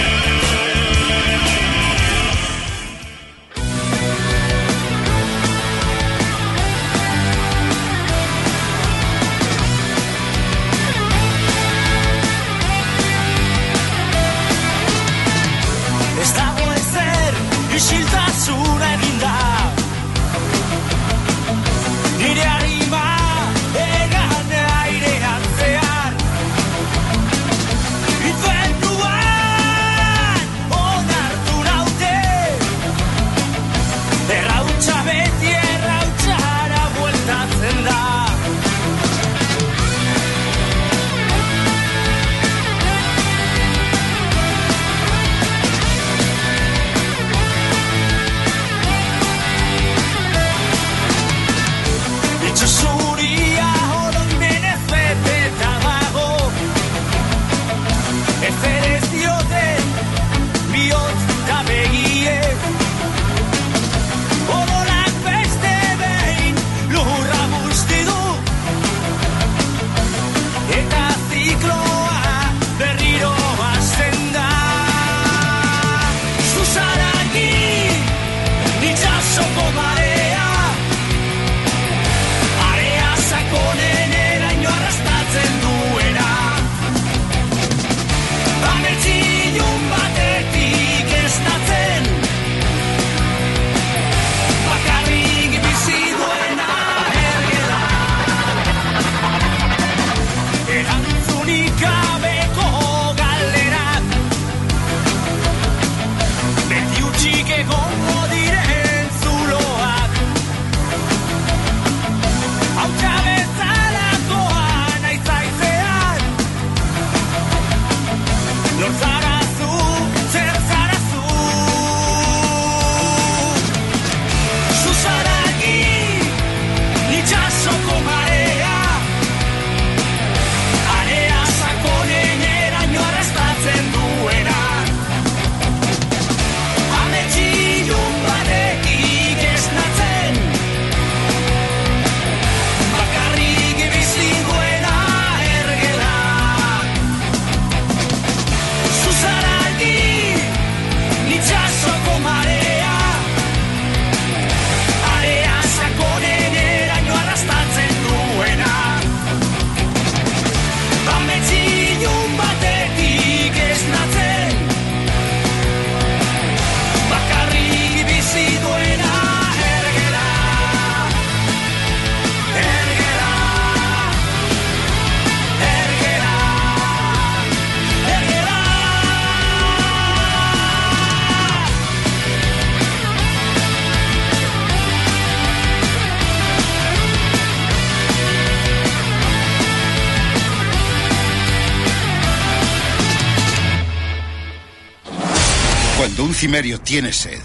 Cuando un cimerio tiene sed,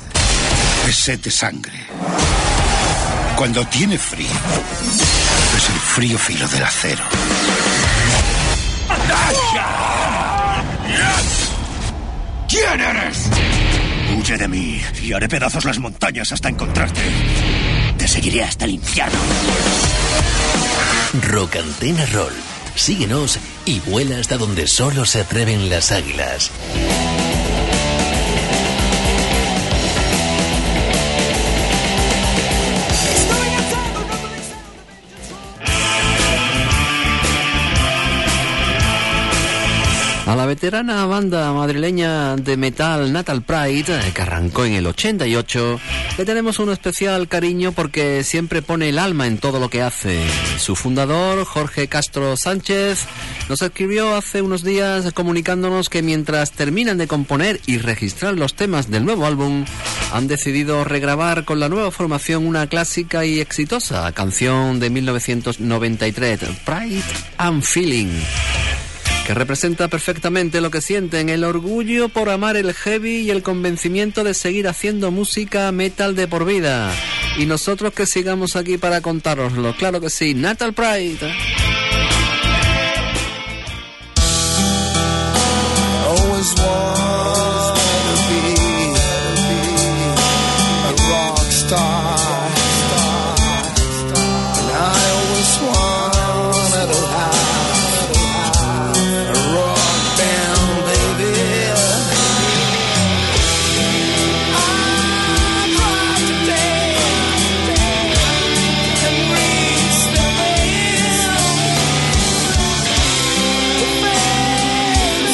es sed de sangre. Cuando tiene frío, es el frío filo del acero. ¿Quién eres? Huye de mí y haré pedazos las montañas hasta encontrarte. Te seguiré hasta el infierno. Rock Antena Roll. Síguenos y vuela hasta donde solo se atreven las águilas. A la veterana banda madrileña de metal Natal Pride, que arrancó en el 88, le tenemos un especial cariño porque siempre pone el alma en todo lo que hace. Su fundador, Jorge Castro Sánchez, nos escribió hace unos días comunicándonos que mientras terminan de componer y registrar los temas del nuevo álbum, han decidido regrabar con la nueva formación una clásica y exitosa canción de 1993, Pride and Feeling, que representa perfectamente lo que sienten, el orgullo por amar el heavy y el convencimiento de seguir haciendo música metal de por vida. Y nosotros que sigamos aquí para contároslo, claro que sí, Natal Pride. Always wanted to be a rock star, and I always wanted to have a rock band, baby. I tried today and reached the veil. The fame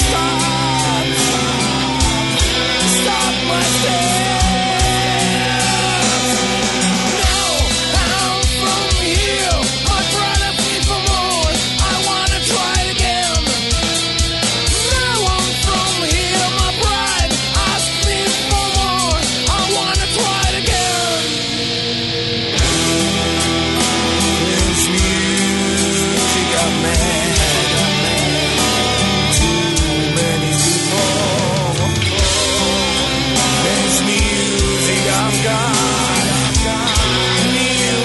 stop my step. Now I'm from here, my brother people more. I wanna try it again. Now I'm from here, my pride asks me for more. I wanna try it again. This music got mad. Too many people. This music I've got new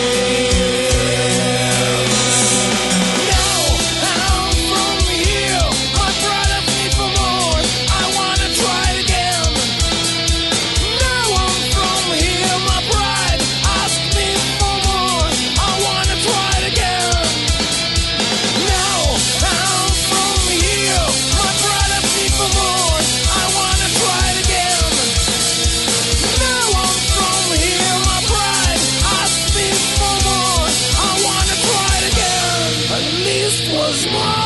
friends. Now I'm from here, my brother people more. I wanna try it again. Now I'm from here, my pride asks me for more. I wanna try it again. Now I'm from here, my brother people more. I wanna try it again. Now I'm from here, my pride asks me for more. I wanna try it again. At least was more.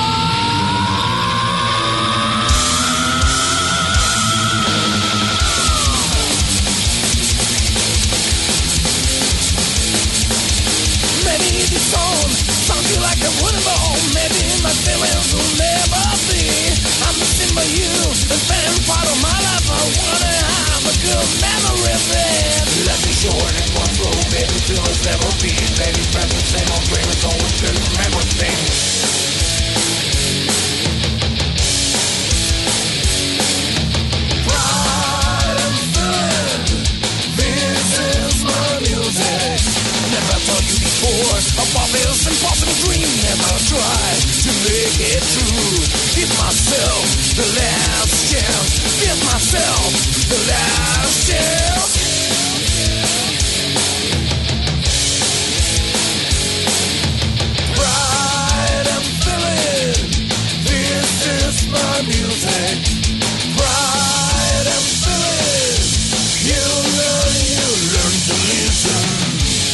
Maybe the song feel like a wooden ball. Maybe my feelings will never be. I'm missing by you, it's been part of my life. I wanna have a good memory of it. Life is short and one flow, baby, till it's never been. Baby, present, same old dream, it's always good to remember things. Pride and feeling, this is my music. Never thought you before, above this impossible dream. Never tried to make it true. Give myself the last chance. Give myself the last chance. Pride and feeling, this is my music. Pride and feeling, you learn to listen.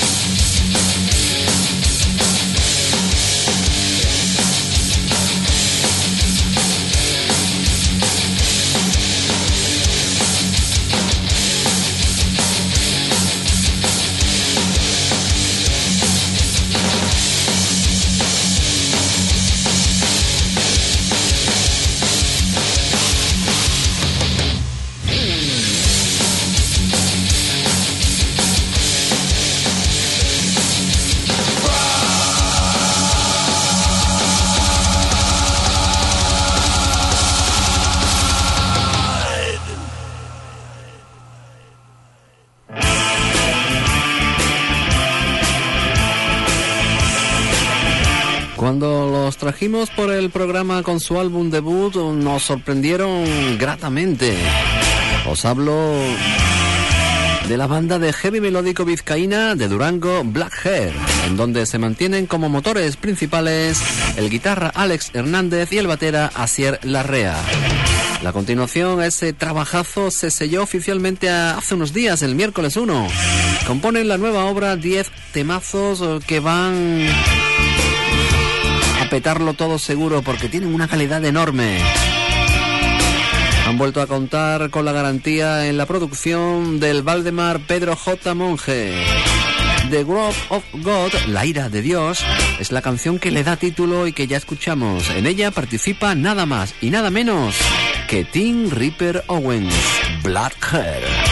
Cuando los trajimos por el programa con su álbum debut, nos sorprendieron gratamente. Os hablo de la banda de heavy melódico vizcaína de Durango, Black Hair, en donde se mantienen como motores principales el guitarra Alex Hernández y el batera Asier Larrea. A continuación, ese trabajazo se selló oficialmente hace unos días, el miércoles 1. Componen la nueva obra 10 temazos que van a petarlo todo seguro porque tienen una calidad enorme. Han vuelto a contar con la garantía en la producción del Valdemar Pedro J. Monge. The Wrath of God, la ira de Dios, es la canción que le da título y que ya escuchamos. En ella participa nada más y nada menos que Tim Ripper Owens, Black Hair.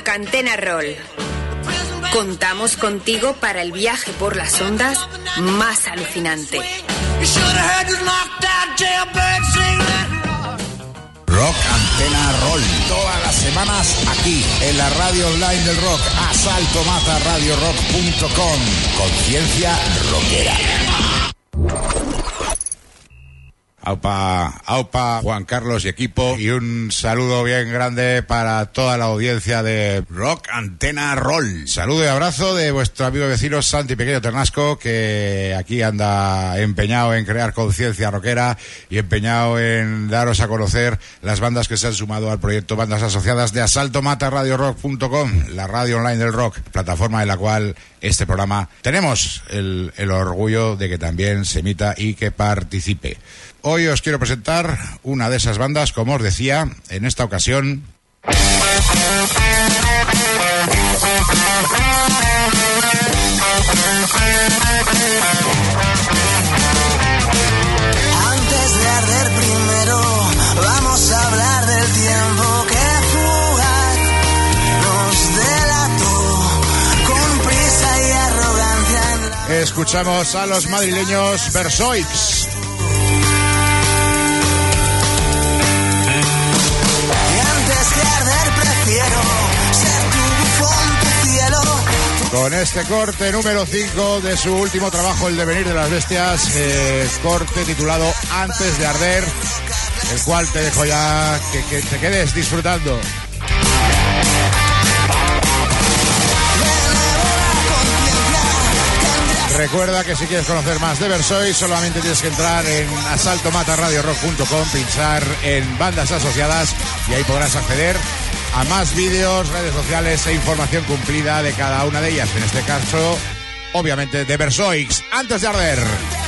Antena Roll. Contamos contigo para el viaje por las ondas más alucinante. Rock Antena Roll, todas las semanas aquí, en la radio online del rock, asaltomataradiorock.com, conciencia rockera. Aupa, Juan Carlos y equipo, y un saludo bien grande para toda la audiencia de Rock Antena Roll. Saludo y abrazo de vuestro amigo y vecino Santi Pequeño Ternasco, que aquí anda empeñado en crear conciencia rockera y empeñado en daros a conocer las bandas que se han sumado al proyecto Bandas Asociadas de asaltomataradiorock.com, la radio online del rock, plataforma en la cual este programa tenemos el orgullo de que también se emita y que participe. Hoy os quiero presentar una de esas bandas, como os decía, en esta ocasión. Antes de arder primero, vamos a hablar del tiempo que fugaz nos delató con prisa y arrogancia. Escuchamos a los madrileños Versoix. Con este corte número 5 de su último trabajo, El devenir de las bestias, corte titulado Antes de arder, el cual te dejo ya que te quedes disfrutando. Recuerda que si quieres conocer más de Versoix, solamente tienes que entrar en asaltomataradiorock.com, pinchar en Bandas Asociadas y ahí podrás acceder a más vídeos, redes sociales e información cumplida de cada una de ellas. En este caso, obviamente, de Versoix, Antes de arder.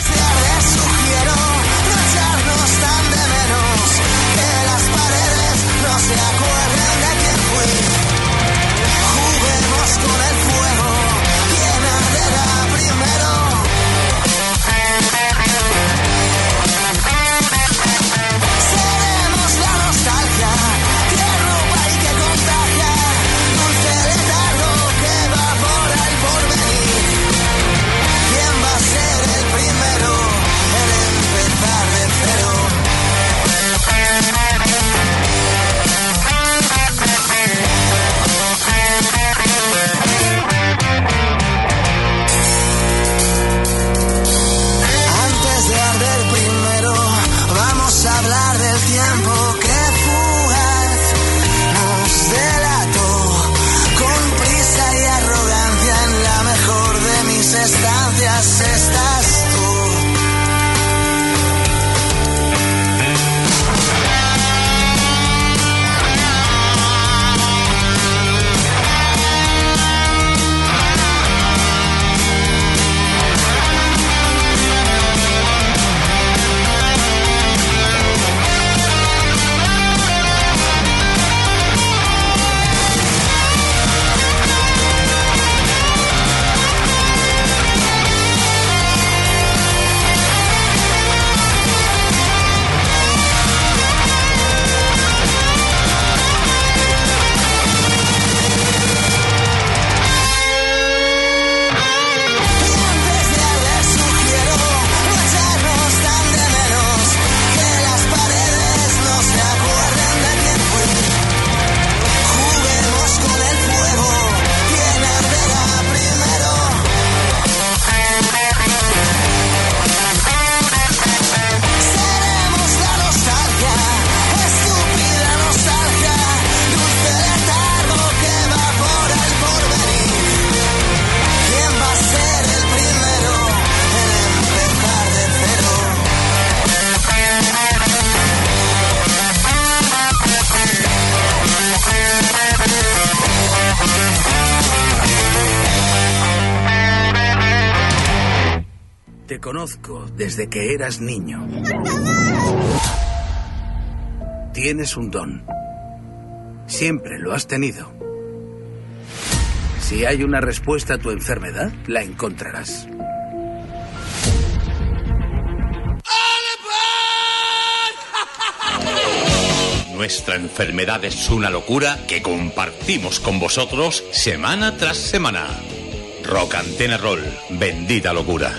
Te conozco desde que eras niño. Tienes un don. Siempre lo has tenido. Si hay una respuesta a tu enfermedad, la encontrarás. nuestra enfermedad es una locura que compartimos con vosotros semana tras semana. Rock Antena Roll, bendita locura.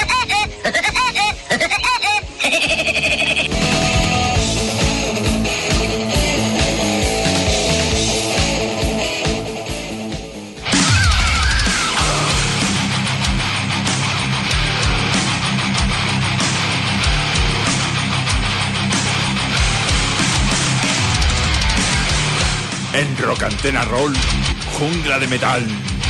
En Rock Antena Roll, jungla de metal.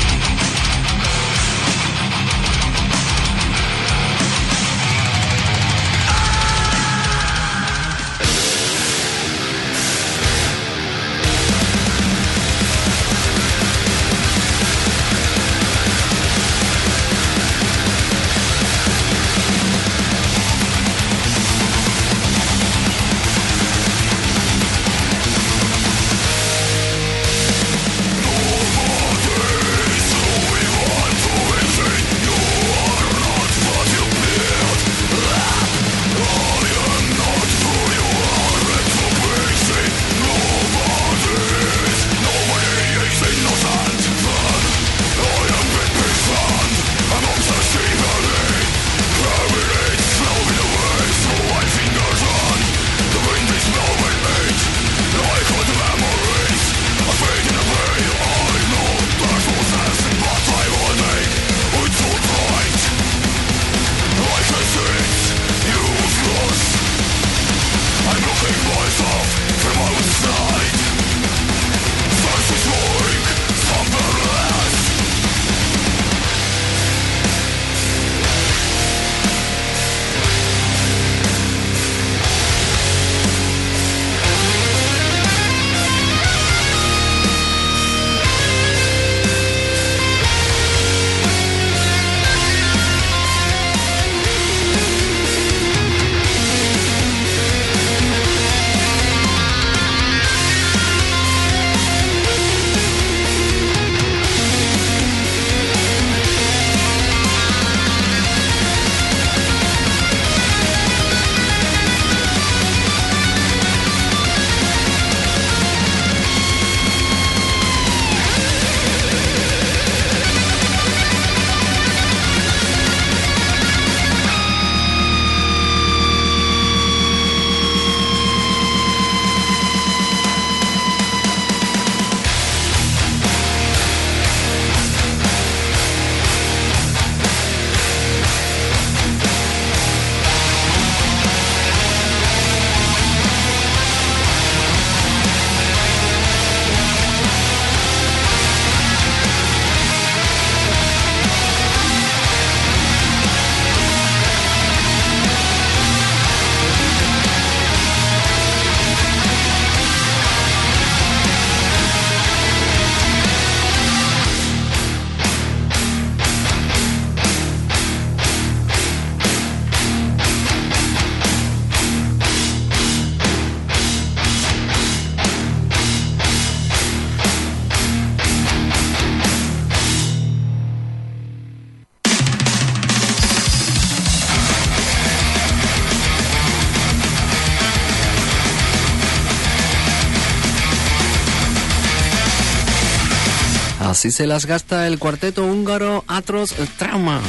Así se las gasta el cuarteto húngaro Atroz Trauma.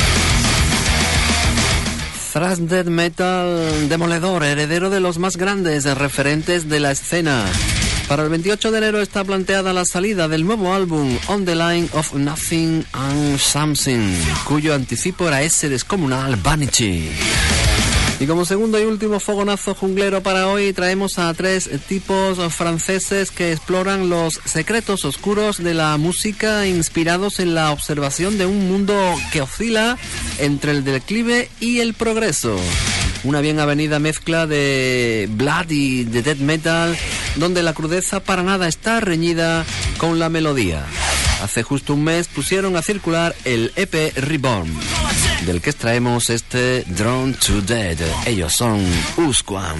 Thrash Death Metal demoledor, heredero de los más grandes referentes de la escena. Para el 28 de enero está planteada la salida del nuevo álbum On the Line of Nothing and Something, cuyo anticipo era ese descomunal Banshee. Y como segundo y último fogonazo junglero para hoy, traemos a tres tipos franceses que exploran los secretos oscuros de la música, inspirados en la observación de un mundo que oscila entre el declive y el progreso. Una bien avenida mezcla de blood y de death metal, donde la crudeza para nada está reñida con la melodía. Hace justo un mes pusieron a circular el EP Reborn, del que extraemos este Drawn to Dead. Ellos son Usquam.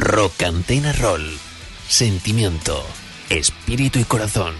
Rock Antena Roll. Sentimiento, espíritu y corazón.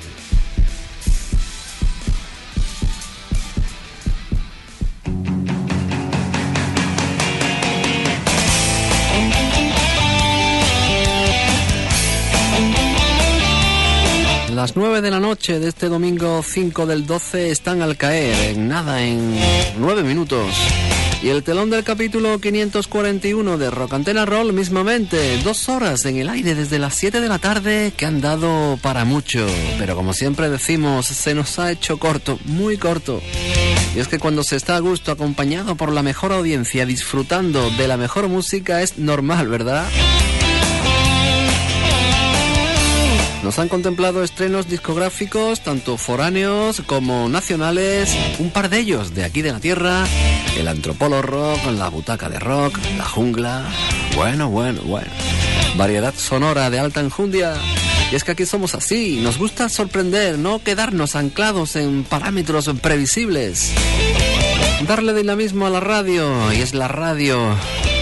Las 9 de la noche de este domingo 5 del 12 están al caer, en 9 minutos. Y el telón del capítulo 541 de Rock Antena Roll mismamente, 2 horas en el aire desde las 7 de la tarde que han dado para mucho. Pero como siempre decimos, se nos ha hecho corto, muy corto. Y es que cuando se está a gusto acompañado por la mejor audiencia, disfrutando de la mejor música, es normal, ¿verdad? Nos han contemplado estrenos discográficos, tanto foráneos como nacionales, un par de ellos de aquí de la tierra, el Antropolo Rock, la Butaca de Rock, la Jungla, bueno. Variedad sonora de alta enjundia. Y es que aquí somos así, nos gusta sorprender, no quedarnos anclados en parámetros previsibles. Darle dinamismo a la radio, y es la radio.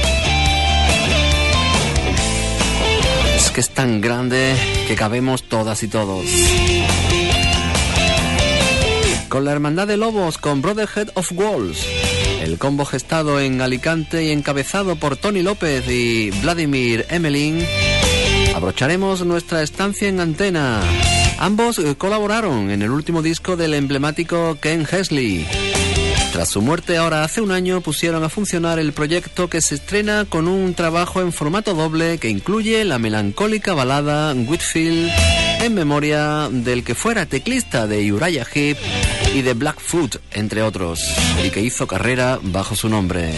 Es que es tan grande que cabemos todas y todos. Con la Hermandad de Lobos, con Brotherhood of Wolves, el combo gestado en Alicante y encabezado por Tony López y Vladimir Emelin, abrocharemos nuestra estancia en antena. Ambos colaboraron en el último disco del emblemático Ken Hensley. Tras su muerte ahora hace un año, pusieron a funcionar el proyecto que se estrena con un trabajo en formato doble que incluye la melancólica balada Whitfield en memoria del que fuera teclista de Uriah Heep y de Blackfoot, entre otros, y que hizo carrera bajo su nombre.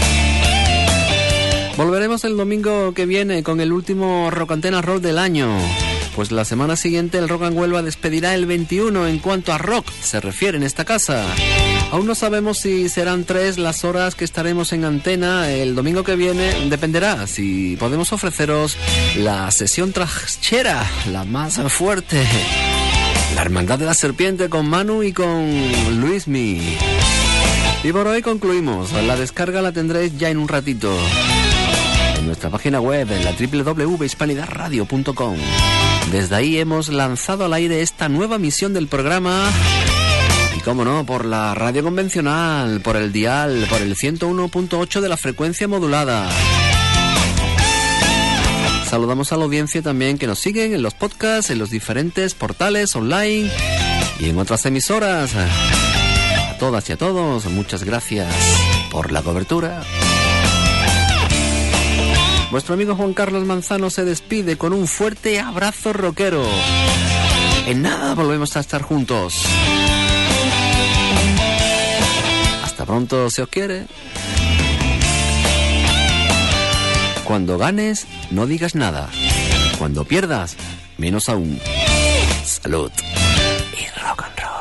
Volveremos el domingo que viene con el último Rock Antena Roll del año, pues la semana siguiente el Rock en Huelva despedirá el 21 en cuanto a rock se refiere en esta casa. Aún no sabemos si serán 3 las horas que estaremos en antena el domingo que viene. Dependerá si podemos ofreceros la sesión trashera, la más fuerte. La Hermandad de la Serpiente con Manu y con Luismi. Y por hoy concluimos. La descarga la tendréis ya en un ratito en nuestra página web, en la www.hispanidadradio.com. Desde ahí hemos lanzado al aire esta nueva misión del programa. Y cómo no, por la radio convencional, por el dial, por el 101.8 de la frecuencia modulada. Saludamos a la audiencia también que nos siguen en los podcasts, en los diferentes portales online y en otras emisoras. A todas y a todos, muchas gracias por la cobertura. Vuestro amigo Juan Carlos Manzano se despide con un fuerte abrazo rockero. En nada volvemos a estar juntos. Hasta pronto, si os quiere. Cuando ganes, no digas nada. Cuando pierdas, menos aún. Salud y rock and roll.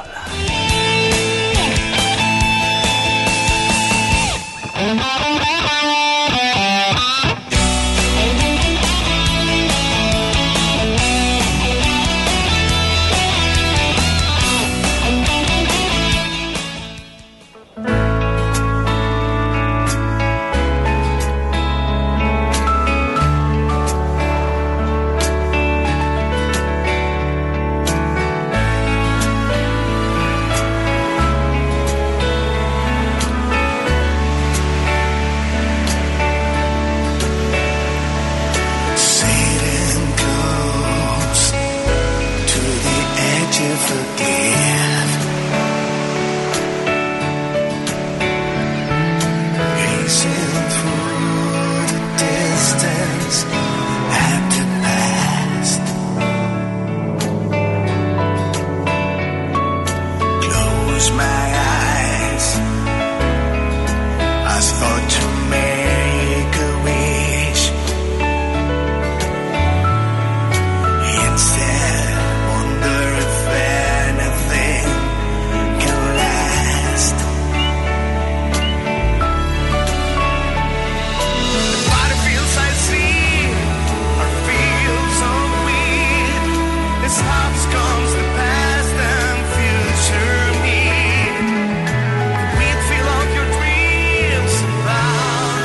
Feel of your dreams about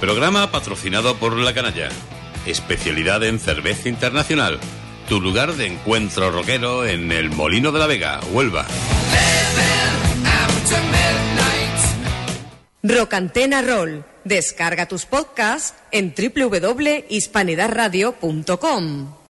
Programa patrocinado por La Canalla. Especialidad en cerveza internacional. Tu lugar de encuentro rockero en el Molino de la Vega, Huelva. Rock Antena Roll. Descarga tus podcasts en www.hispanidadradio.com.